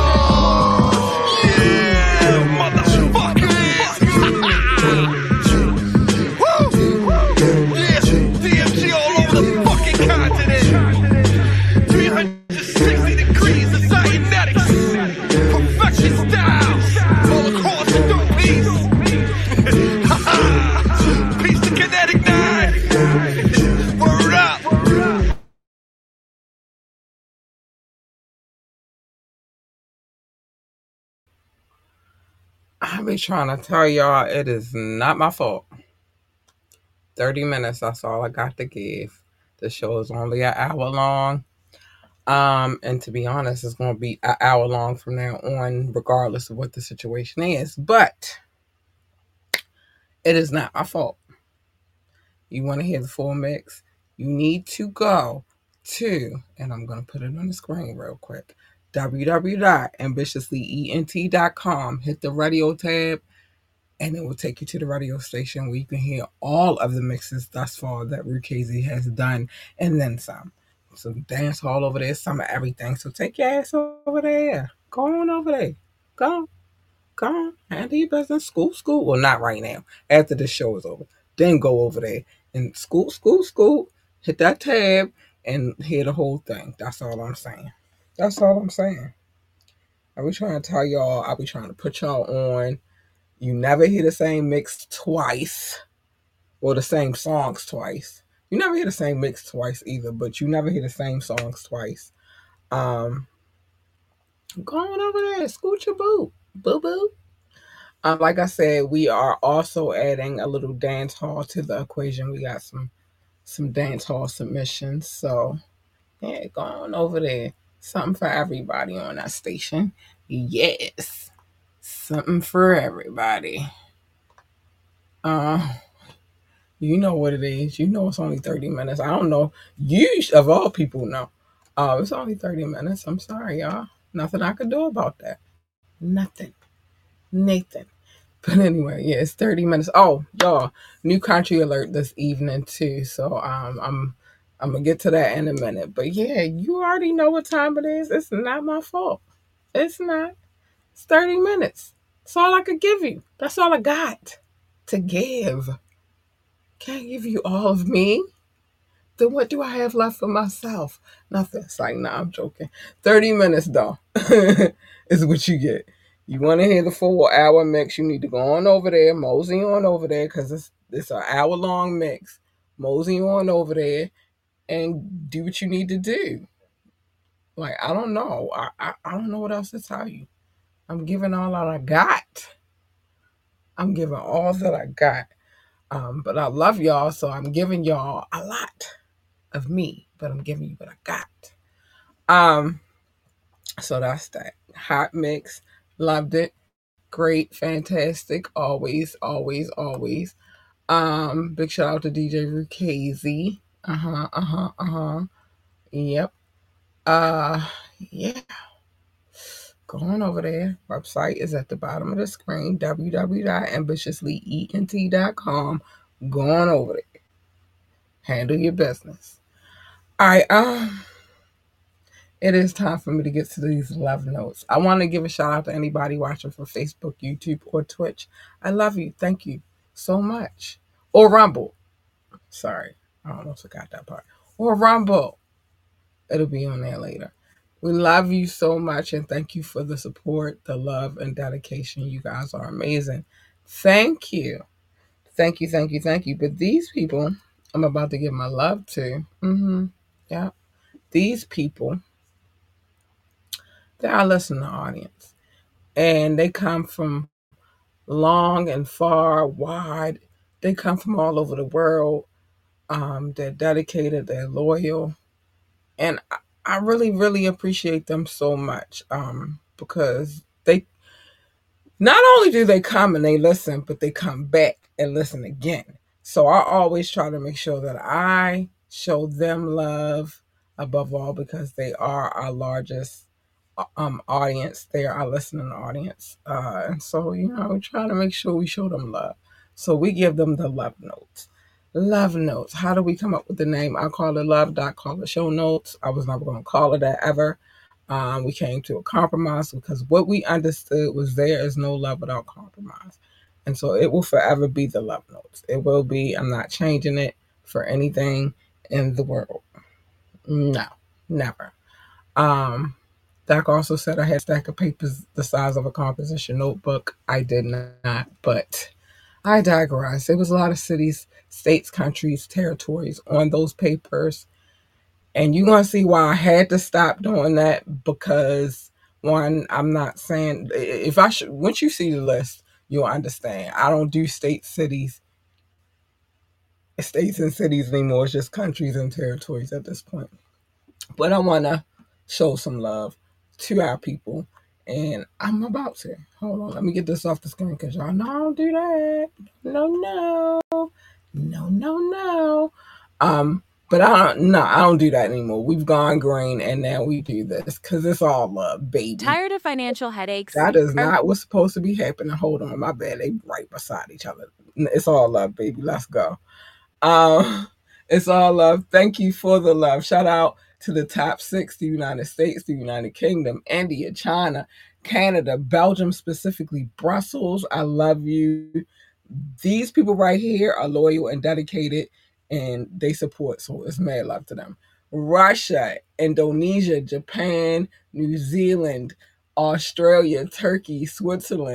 I be trying to tell y'all it is not my fault. thirty minutes, that's all I got to give. The show is only an hour long. Um, and to be honest, it's going to be an hour long from now on, regardless of what the situation is. But it is not my fault. You want to hear the full mix? You need to go to, and I'm going to put it on the screen real quick, w w w dot ambitiously ent dot com. Hit the radio tab, and it will take you to the radio station where you can hear all of the mixes thus far that Rukazy has done, and then some. Some dance hall over there, some of everything. So take your ass over there. Go on over there. Go. Go on. Handle your business. School, school. Well, not right now. After the show is over. Then go over there and school, school, school. Hit that tab and hear the whole thing. That's all I'm saying. That's all I'm saying. I be trying to tell y'all, I be trying to put y'all on. You never hear the same mix twice. or the same songs twice. You never hear the same mix twice either, but you never hear the same songs twice. Um, going over there, scoot your boo, boo boo. Um, like I said, we are also adding a little dance hall to the equation. We got some some dance hall submissions, so yeah, going over there. Something for everybody on that station. Yes, something for everybody. Uh, you know what it is. You know it's only thirty minutes. I don't know. You, of all people, know. Uh, it's only thirty minutes. I'm sorry, y'all. Nothing I could do about that. Nothing. Nathan. But anyway, yeah, it's thirty minutes. Oh, y'all, new country alert this evening too. So um, I'm I'm gonna get to that in a minute. But yeah, you already know what time it is. It's not my fault. It's not. It's thirty minutes. That's all I could give you. That's all I got to give. Can't give you all of me. Then what do I have left for myself? Nothing. It's like, nah, I'm joking. thirty minutes though is what you get. You want to hear the full hour mix, you need to go on over there, mosey on over there, because it's, it's an hour-long mix. Mosey on over there and do what you need to do. Like, I don't know. I, I, I don't know what else to tell you. I'm giving all that I got. I'm giving all that I got. Um, but I love y'all, so I'm giving y'all a lot of me, but I'm giving you what I got. Um, so that's that. Hot mix. Loved it. Great, fantastic, always, always, always. Um, big shout out to D J Rukazy. Uh-huh, uh-huh, uh-huh. Yep. Uh, yeah. Go on over there. Website is at the bottom of the screen, w w w dot ambitiously ent dot com. Go on over there. Handle your business. All right, um, it is time for me to get to these love notes. I want to give a shout out to anybody watching from Facebook, YouTube, or Twitch. I love you. Thank you so much. Or Rumble. Sorry. I almost forgot that part. Or Rumble. It'll be on there later. We love you so much and thank you for the support, the love, and dedication. You guys are amazing. Thank you. Thank you, thank you, thank you. But these people I'm about to give my love to, mm-hmm, yeah, these people, they're our listening audience. And they come from long and far, wide. They come from all over the world. Um, they're dedicated, they're loyal. And I, I really, really appreciate them so much um, because they, not only do they come and they listen, but they come back and listen again. So I always try to make sure that I show them love above all because they are our largest um audience. They are our listening audience. Uh, and so, you know, we try to make sure we show them love. So we give them the love notes. Love notes. How do we come up with the name? I call it love, dot call it show notes. I was never going to call it that ever. Um, we came to a compromise because what we understood was there is no love without compromise. And so it will forever be the love notes. It will be. I'm not changing it for anything in the world. No, never. Um, Doc also said I had a stack of papers the size of a composition notebook. I did not, but I digress. It was a lot of cities, states, countries, territories on those papers. And you're going to see why I had to stop doing that because, one, I'm not saying, if I should, once you see the list, you'll understand. I don't do states, cities, states and cities anymore. It's just countries and territories at this point. But I want to show some love to our people. And I'm about to. Hold on. Let me get this off the screen because y'all know I don't do that. No, no. No, no, no. Um, but I don't, no, I don't do that anymore. We've gone green and now we do this because it's all love, baby. Tired of financial headaches? That is not what's supposed to be happening. Hold on. My bad. They right beside each other. It's all love, baby. Let's go. Um, it's all love. Thank you for the love. Shout out to the top six, the United States, the United Kingdom, India, China, Canada, Belgium, specifically Brussels. I love you. These people right here are loyal and dedicated and they support. So it's mad love to them. Russia, Indonesia, Japan, New Zealand, Australia, Turkey, Switzerland,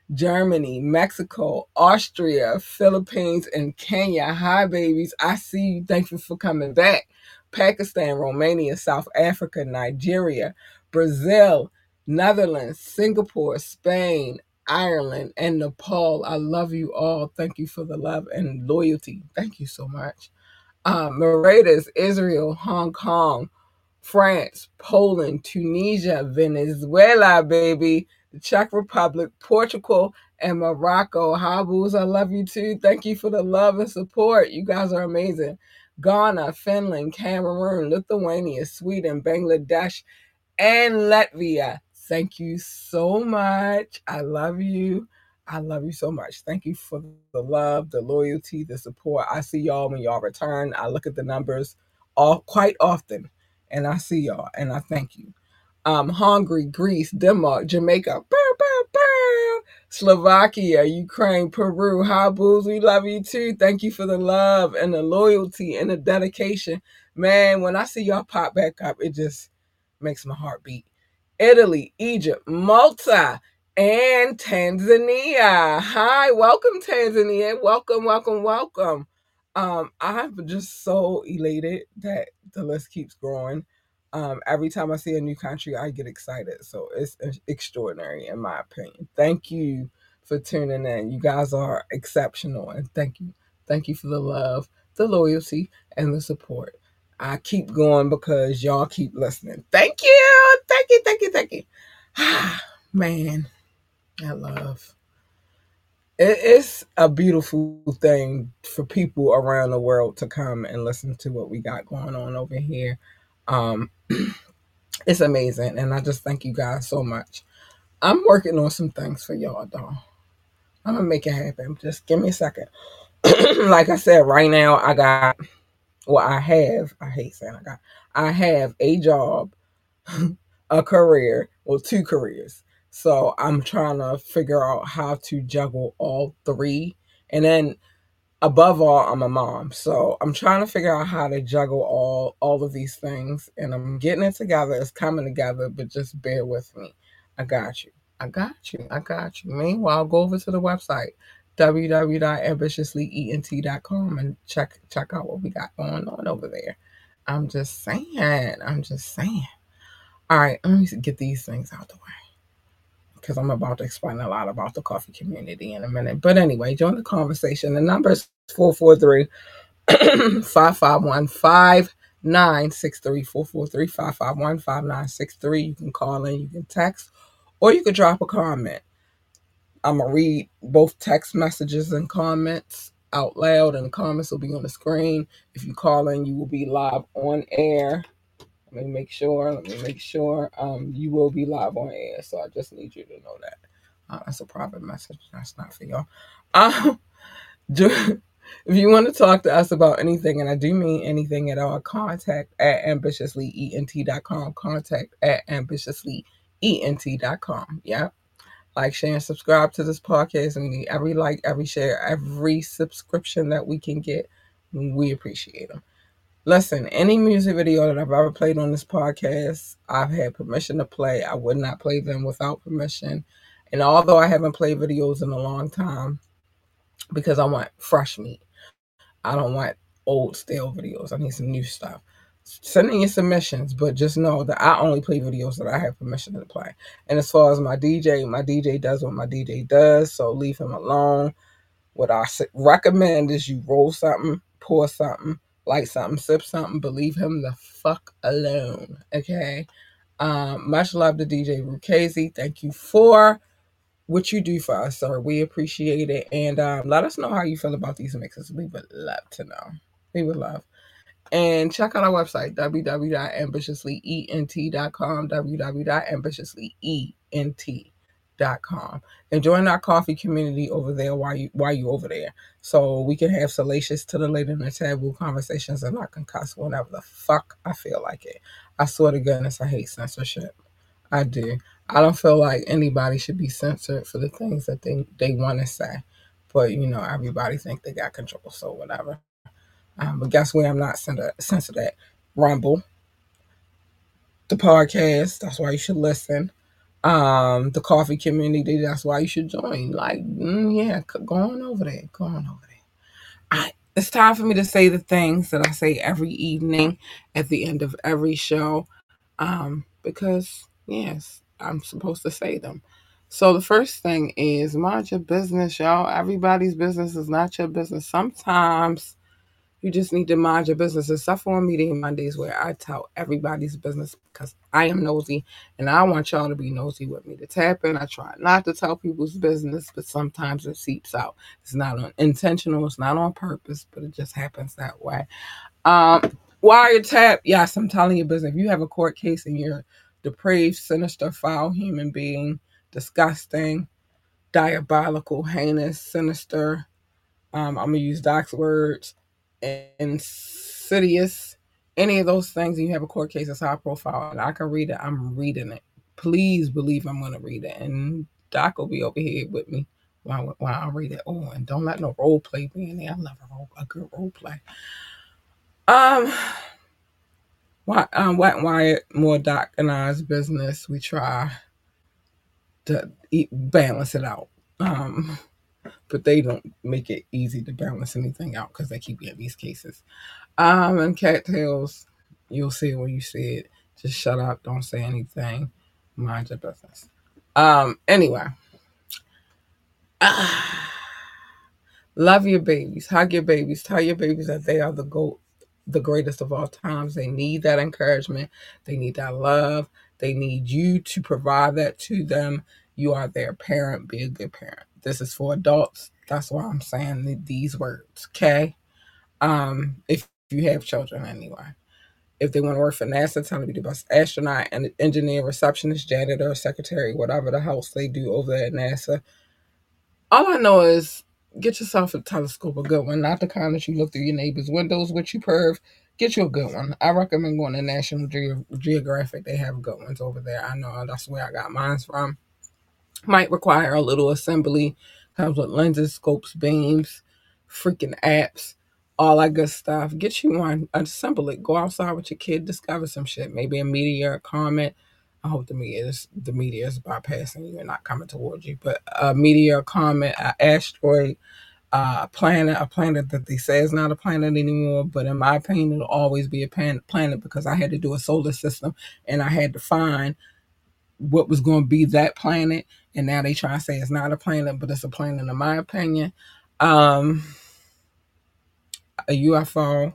Germany, Mexico, Austria, Philippines, and Kenya. Hi, babies. I see you. Thank you for coming back. Pakistan, Romania, South Africa, Nigeria, Brazil, Netherlands, Singapore, Spain, Ireland, and Nepal. I love you all. Thank you for the love and loyalty. Thank you so much. Um, Mauritius, Israel, Hong Kong, France, Poland, Tunisia, Venezuela, baby, the Czech Republic, Portugal, and Morocco. Habus, I love you too. Thank you for the love and support. You guys are amazing. Ghana, Finland, Cameroon, Lithuania, Sweden, Bangladesh, and Latvia. Thank you so much. I love you. I love you so much. Thank you for the love, the loyalty, the support. I see y'all when y'all return. I look at the numbers all quite often, and I see y'all, and I thank you. Um, Hungary, Greece, Denmark, Jamaica, bow, bow, bow. Slovakia, Ukraine, Peru. Hi, booze. We love you too. Thank you for the love and the loyalty and the dedication. Man, when I see y'all pop back up, it just makes my heart beat. Italy, Egypt, Malta, and Tanzania. Hi, welcome, Tanzania. Welcome, welcome, welcome. Um, I'm just so elated that the list keeps growing. Um, every time I see a new country, I get excited. So it's extraordinary, in my opinion. Thank you for tuning in. You guys are exceptional, and thank you. Thank you for the love, the loyalty, and the support. I keep going because y'all keep listening. Thank you. Thank you. Thank you. Thank you. Man, I love. It, it's a beautiful thing for people around the world to come and listen to what we got going on over here. Um, it's amazing. And I just thank you guys so much. I'm working on some things for y'all, though. I'm going to make it happen. Just give me a second. Like I said, right now, I got... Well, I have, I hate saying I got, I have a job, a career, well, two careers. So I'm trying to figure out how to juggle all three. And then above all, I'm a mom. So I'm trying to figure out how to juggle all, all of these things. And I'm getting it together. It's coming together, but just bear with me. I got you. I got you. I got you. Meanwhile, go over to the website. w w w dot ambitiously ent dot com and check check out what we got going on over there. I'm just saying. I'm just saying. All right, let me get these things out the way because I'm about to explain a lot about the coffee community in a minute. But anyway, join the conversation. The number is four four three, five five one, five nine six three, four four three, five five one, five nine six three. You can call in, you can text, or you can drop a comment. I'm going to read both text messages and comments out loud, and the comments will be on the screen. If you call in, you will be live on air. Let me make sure. Let me make sure. Um, you will be live on air, so I just need you to know that. Uh, that's a private message. That's not for y'all. Um, if you want to talk to us about anything, and I do mean anything at all, contact at ambitiously ent dot com. Contact at ambitiously ent dot com. Yeah. Like, share, and subscribe to this podcast. And we need every like, every share, every subscription that we can get. We appreciate them. Listen, any music video that I've ever played on this podcast, I've had permission to play. I would not play them without permission. And although I haven't played videos in a long time, because I want fresh meat, I don't want old, stale videos. I need some new stuff. Send in your submissions, but just know that I only play videos that I have permission to play. And as far as my D J, my D J does what my D J does, so leave him alone. What I recommend is you roll something, pour something, light something, sip something, but leave him the fuck alone, okay? Um, much love to D J Rukazi. Thank you for what you do for us, sir. We appreciate it. And um, let us know how you feel about these mixes. We would love to know. We would love. And check out our website, w w w dot ambitiously ent dot com, w w w dot ambitiously ent dot com. And join our coffee community over there while you while you over there. So we can have salacious, titillating, and taboo conversations, and I can cuss whenever the fuck I feel like it. I swear to goodness, I hate censorship. I do. I don't feel like anybody should be censored for the things that they, they want to say. But, you know, everybody think they got control, so whatever. Um, but guess where I'm not censored at? Rumble. The podcast. That's why you should listen. Um, the coffee community, that's why you should join. Like, mm, yeah, go on over there. Go on over there. I, it's time for me to say the things that I say every evening at the end of every show. Um, because, yes, I'm supposed to say them. So the first thing is mind your business, y'all. Everybody's business is not your business. Sometimes you just need to mind your business, except for on Meeting Mondays where I tell everybody's business because I am nosy and I want y'all to be nosy with me. To tap in, I try not to tell people's business, but sometimes it seeps out. It's not on intentional, it's not on purpose, but it just happens that way. Um, wiretap, yes, I'm telling you business. If you have a court case and you're a depraved, sinister, foul human being, disgusting, diabolical, heinous, sinister, um, I'm going to use Doc's words, insidious, any of those things, and you have a court case that's high profile and I can read it, I'm reading it. Please believe I'm going to read it. And Doc will be over here with me while, while I read it. Oh, and don't let no role play be in there. I love a, role, a good role play. Um, why, um, Wet and Wired, more Doc and I's business. We try to eat, balance it out. Um, but they don't make it easy to balance anything out because they keep getting these cases. Um, and Cattails, you'll see it when you see it. Just shut up. Don't say anything. Mind your business. Um, anyway. Ah, love your babies. Hug your babies. Tell your babies that they are the GOAT, the greatest of all times. They need that encouragement. They need that love. They need you to provide that to them. You are their parent. Be a good parent. This is for adults. That's why I'm saying these words, okay? Um, if you have children anyway. If they want to work for NASA, tell them to be the best astronaut, and engineer, receptionist, janitor, secretary, whatever the hell they do over there at NASA. All I know is get yourself a telescope, a good one, not the kind that you look through your neighbor's windows with you perv. Get you a good one. I recommend going to National Ge- Geographic. They have good ones over there. I know that's where I got mine from. Might require a little assembly. Comes with lenses, scopes, beams, freaking apps, all that good stuff. Get you one, assemble it. Go outside with your kid, discover some shit. Maybe a meteor, a comet. I hope the meteor is, the meteor is bypassing you and not coming towards you. But a meteor, a comet, an asteroid, uh, a planet, a planet that they say is not a planet anymore. But in my opinion, it'll always be a pan- planet because I had to do a solar system and I had to find what was going to be that planet. And now they try to say it's not a planet, but it's a planet in my opinion. Um, a U F O.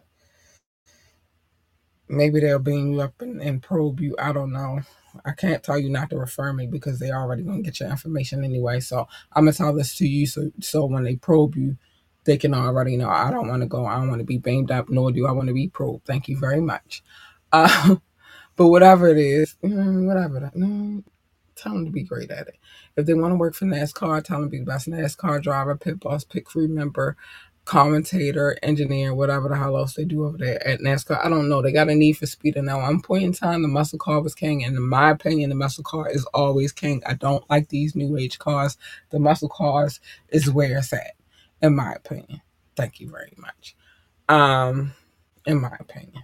Maybe they'll beam you up and, and probe you. I don't know. I can't tell you not to refer me because they're already going to get your information anyway. So I'm going to tell this to you so, so when they probe you, they can already know I don't want to go. I don't want to be beamed up, nor do I want to be probed. Thank you very much. Uh, but whatever it is, whatever that, no, tell them to be great at it. If they want to work for NASCAR, tell them to be the best NASCAR driver, pit boss, pit crew member, commentator, engineer, whatever the hell else they do over there at NASCAR. I don't know. They got a need for speed. And now I'm point in time, the muscle car was king. And in my opinion, the muscle car is always king. I don't like these new age cars. The muscle cars is where it's at, in my opinion. Thank you very much. Um, in my opinion.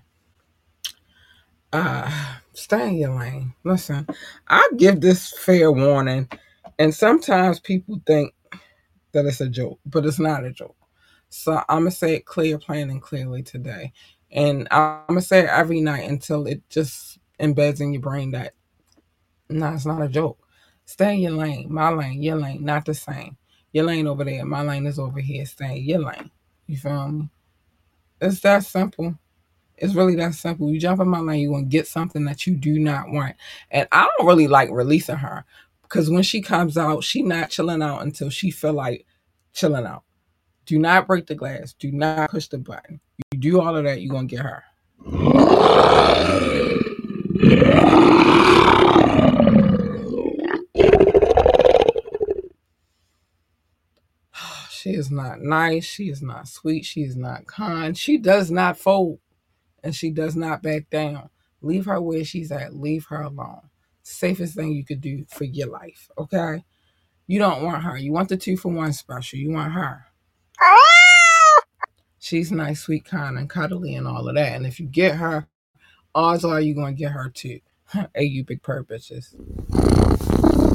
Uh, stay in your lane. Listen, I give this fair warning, and sometimes people think that it's a joke, but it's not a joke. So I'm going to say it clear, plain, and clearly today. And I'm going to say it every night until it just embeds in your brain that, no, it's not a joke. Stay in your lane. My lane, your lane, not the same. Your lane over there, my lane is over here. Stay in your lane. You feel me? It's that simple. It's really that simple. You jump in my lane, you're going to get something that you do not want. And I don't really like releasing her because when she comes out, she not chilling out until she feel like chilling out. Do not break the glass. Do not push the button. You do all of that, you're going to get her. She is not nice. She is not sweet. She is not kind. She does not fold. And she does not back down. Leave her where she's at. Leave her alone. Safest thing you could do for your life, okay? You don't want her. You want the two for one special. You want her. She's nice, sweet, kind, and cuddly and all of that. And if you get her, odds are you're going to get her too. Hey, you big purr bitches.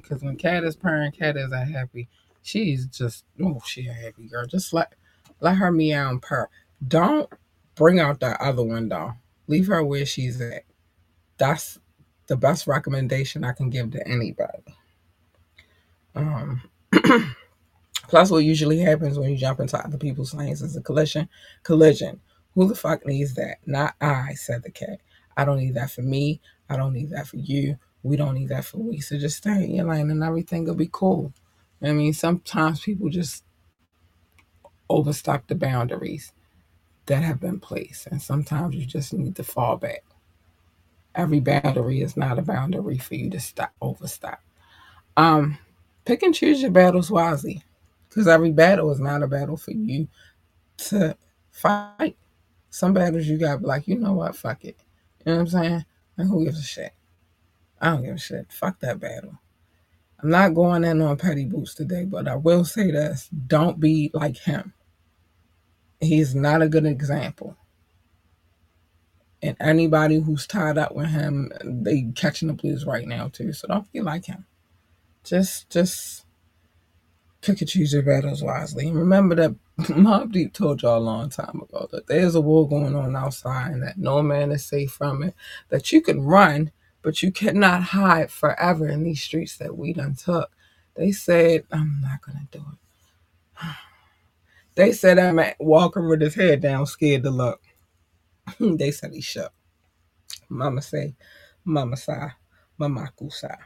because when Cat is purring, Cat isn't happy. She's just, oh, she a happy girl. Just let, let her meow and purr. Don't bring out that other one, though. Leave her where she's at. That's the best recommendation I can give to anybody. Um, plus, what usually happens when you jump into other people's lanes is a collision. Collision. Who the fuck needs that? Not I, said the cat. I don't need that for me. I don't need that for you. We don't need that for we. So just stay in your lane and everything will be cool. I mean, sometimes people just overstep the boundaries that have been placed. And sometimes you just need to fall back. Every boundary is not a boundary for you to stop, overstep. Um, pick and choose your battles wisely. Because every battle is not a battle for you to fight. Some battles you got to be like, you know what, fuck it. You know what I'm saying? And who gives a shit? I don't give a shit. Fuck that battle. I'm not going in on Petty Boots today, but I will say this. Don't be like him. He's not a good example. And anybody who's tied up with him, they catching the blues right now too. So don't be like him. Just, just pick and choose your battles wisely. And remember that Mobb Deep told y'all a long time ago that there's a war going on outside and that no man is safe from it. That you can run, but you cannot hide forever in these streets that we done took. They said, I'm not going to do it. They said I'm walking with his head down, scared to look. They said he shook. Mama say, Mama sigh, Mama sigh.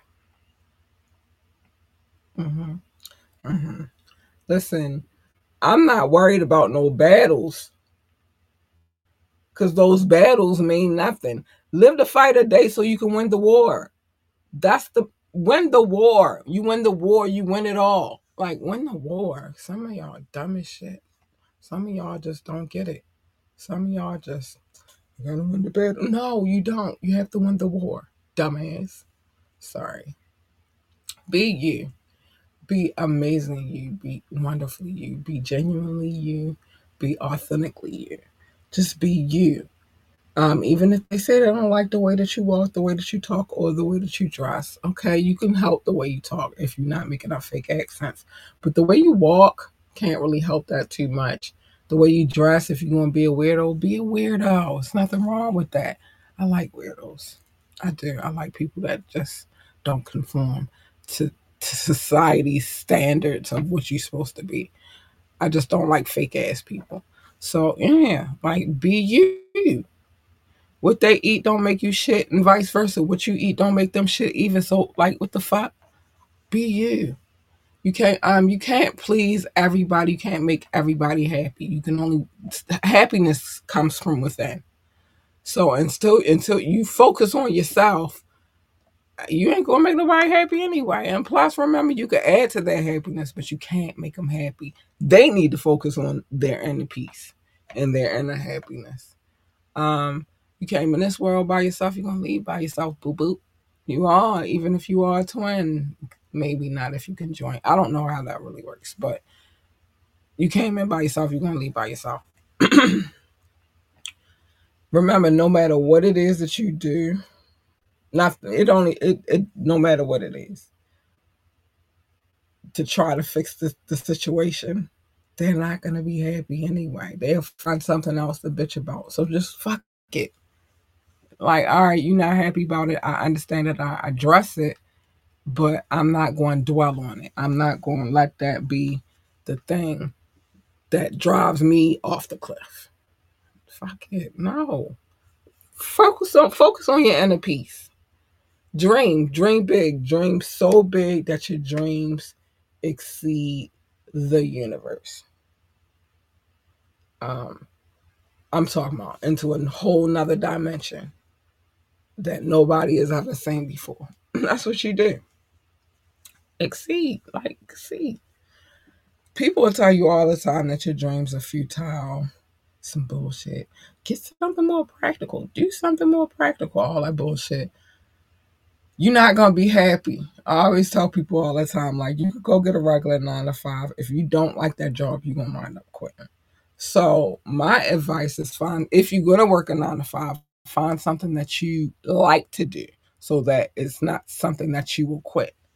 Mm-hmm. Mm-hmm. Listen, I'm not worried about no battles. Because those battles mean nothing. Live the fight a day so you can win the war. That's the, win the war. You win the war, you win it all. Like, win the war. Some of y'all dumb as shit. Some of y'all just don't get it. Some of y'all just, you gotta win the battle. No, you don't. You have to win the war. Dumbass. Sorry. Be you. Be amazing you. Be wonderfully you. Be genuinely you. Be authentically you. Just be you. Um, even if they say they don't like the way that you walk, the way that you talk, or the way that you dress, okay, you can help the way you talk if you're not making up fake accents. But the way you walk can't really help that too much. The way you dress, if you're going to be a weirdo, be a weirdo. There's nothing wrong with that. I like weirdos. I do. I like people that just don't conform to, to society's standards of what you're supposed to be. I just don't like fake ass people. So, yeah, like, be you. What they eat don't make you shit, and vice versa. What you eat don't make them shit either. So, like, what the fuck? Be you. You can't um you can't please everybody. You can't make everybody happy. You can only, happiness comes from within. So until until you focus on yourself, you ain't gonna make nobody happy anyway. And plus, remember, you can add to their happiness, but you can't make them happy. They need to focus on their inner peace and their inner happiness. Um, you came in this world by yourself. You're gonna leave by yourself. Boo boo. You are, even if you are a twin. Maybe not if you can join. I don't know how that really works, but you came in by yourself. You're gonna leave by yourself. Remember, no matter what it is that you do, not it only it, it no matter what it is, to try to fix the, the situation, they're not gonna be happy anyway. They'll find something else to bitch about. So just fuck it. Like, all right, you're not happy about it. I understand it. I address it, but I'm not going to dwell on it. I'm not going to let that be the thing that drives me off the cliff. Fuck it. No. Focus on focus on your inner peace. Dream. Dream big. Dream so big that your dreams exceed the universe. Um, I'm talking about into a whole nother dimension that nobody has ever seen before. That's what you do. Exceed. Like, exceed. People will tell you all the time that your dreams are futile. Some bullshit. Get something more practical. Do something more practical. All that bullshit. You're not going to be happy. I always tell people all the time, like, you could go get a regular nine to five. If you don't like that job, you're going to wind up quitting. So my advice is find, if you're going to work a nine to five, find something that you like to do so that it's not something that you will quit.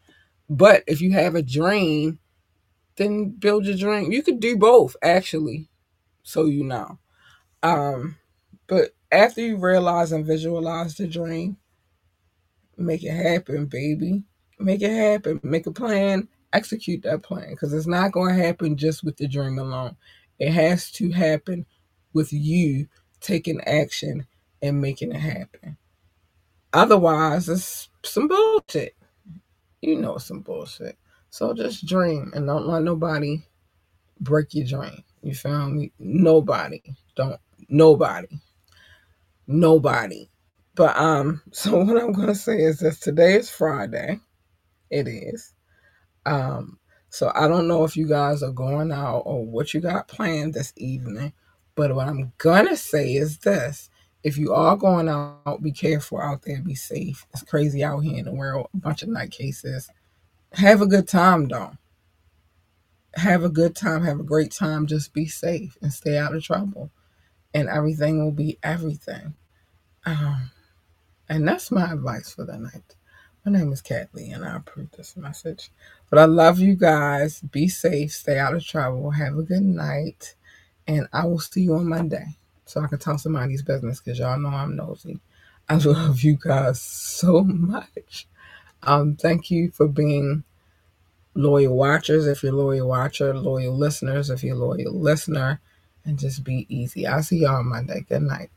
But if you have a dream, then build your dream. You could do both, actually, so you know. Um, but after you realize and visualize the dream, make it happen, baby. Make it happen. Make a plan. Execute that plan, because it's not going to happen just with the dream alone. It has to happen with you taking action and making it happen. Otherwise, it's some bullshit. You know it's some bullshit. So just dream and don't let nobody break your dream. You feel me? Nobody. Don't. Nobody. Nobody. But, um, so what I'm going to say is this. Today is Friday. It is. Um, so I don't know if you guys are going out or what you got planned this evening. But what I'm going to say is this. If you are going out, be careful out there. Be safe. It's crazy out here in the world. A bunch of night cases. Have a good time, though. Have a good time. Have a great time. Just be safe and stay out of trouble. And everything will be everything. Um, and that's my advice for the night. My name is Kathleen, and I approve this message. But I love you guys. Be safe. Stay out of trouble. Have a good night. And I will see you on Monday, so I can tell somebody's business, because y'all know I'm nosy. I love you guys so much. Um, thank you for being loyal watchers, if you're loyal watcher, loyal listeners, if you're loyal listener, and just be easy. I'll see y'all Monday. Good night.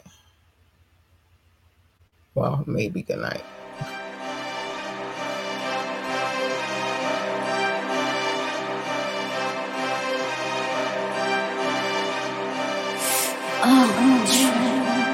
Well, maybe good night. Oh,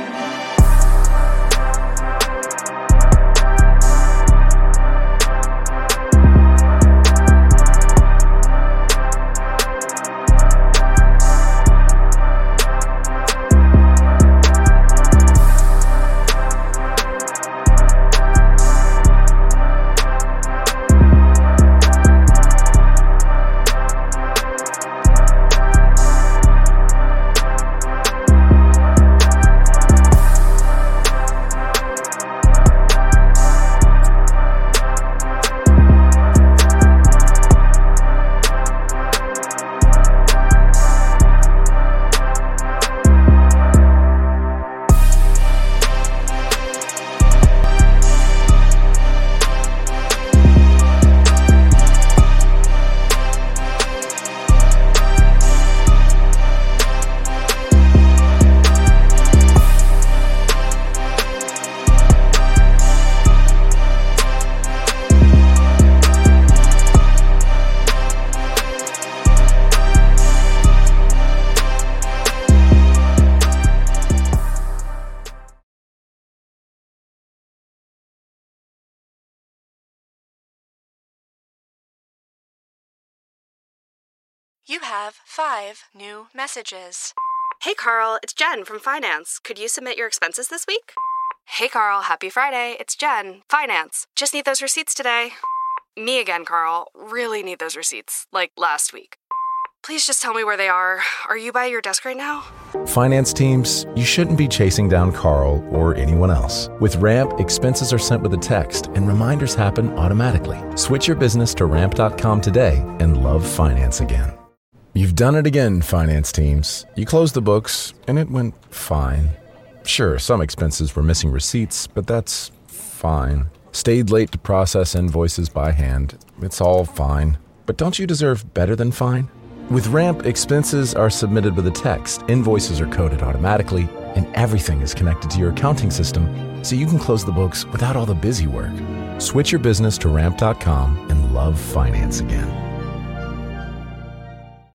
You have five new messages. Hey Carl, it's Jen from Finance. Could you submit your expenses this week? Hey Carl, happy Friday. It's Jen, Finance. Just need those receipts today. Me again, Carl. Really need those receipts, like last week. Please just tell me where they are. Are you by your desk right now? Finance teams, you shouldn't be chasing down Carl or anyone else. With Ramp, expenses are sent with a text and reminders happen automatically. Switch your business to ramp dot com today and love finance again. You've done it again, finance teams. You closed the books, and it went fine. Sure, some expenses were missing receipts, but that's fine. Stayed late to process invoices by hand. It's all fine. But don't you deserve better than fine? With Ramp, expenses are submitted with a text, invoices are coded automatically, and everything is connected to your accounting system, so you can close the books without all the busy work. Switch your business to ramp dot com and love finance again.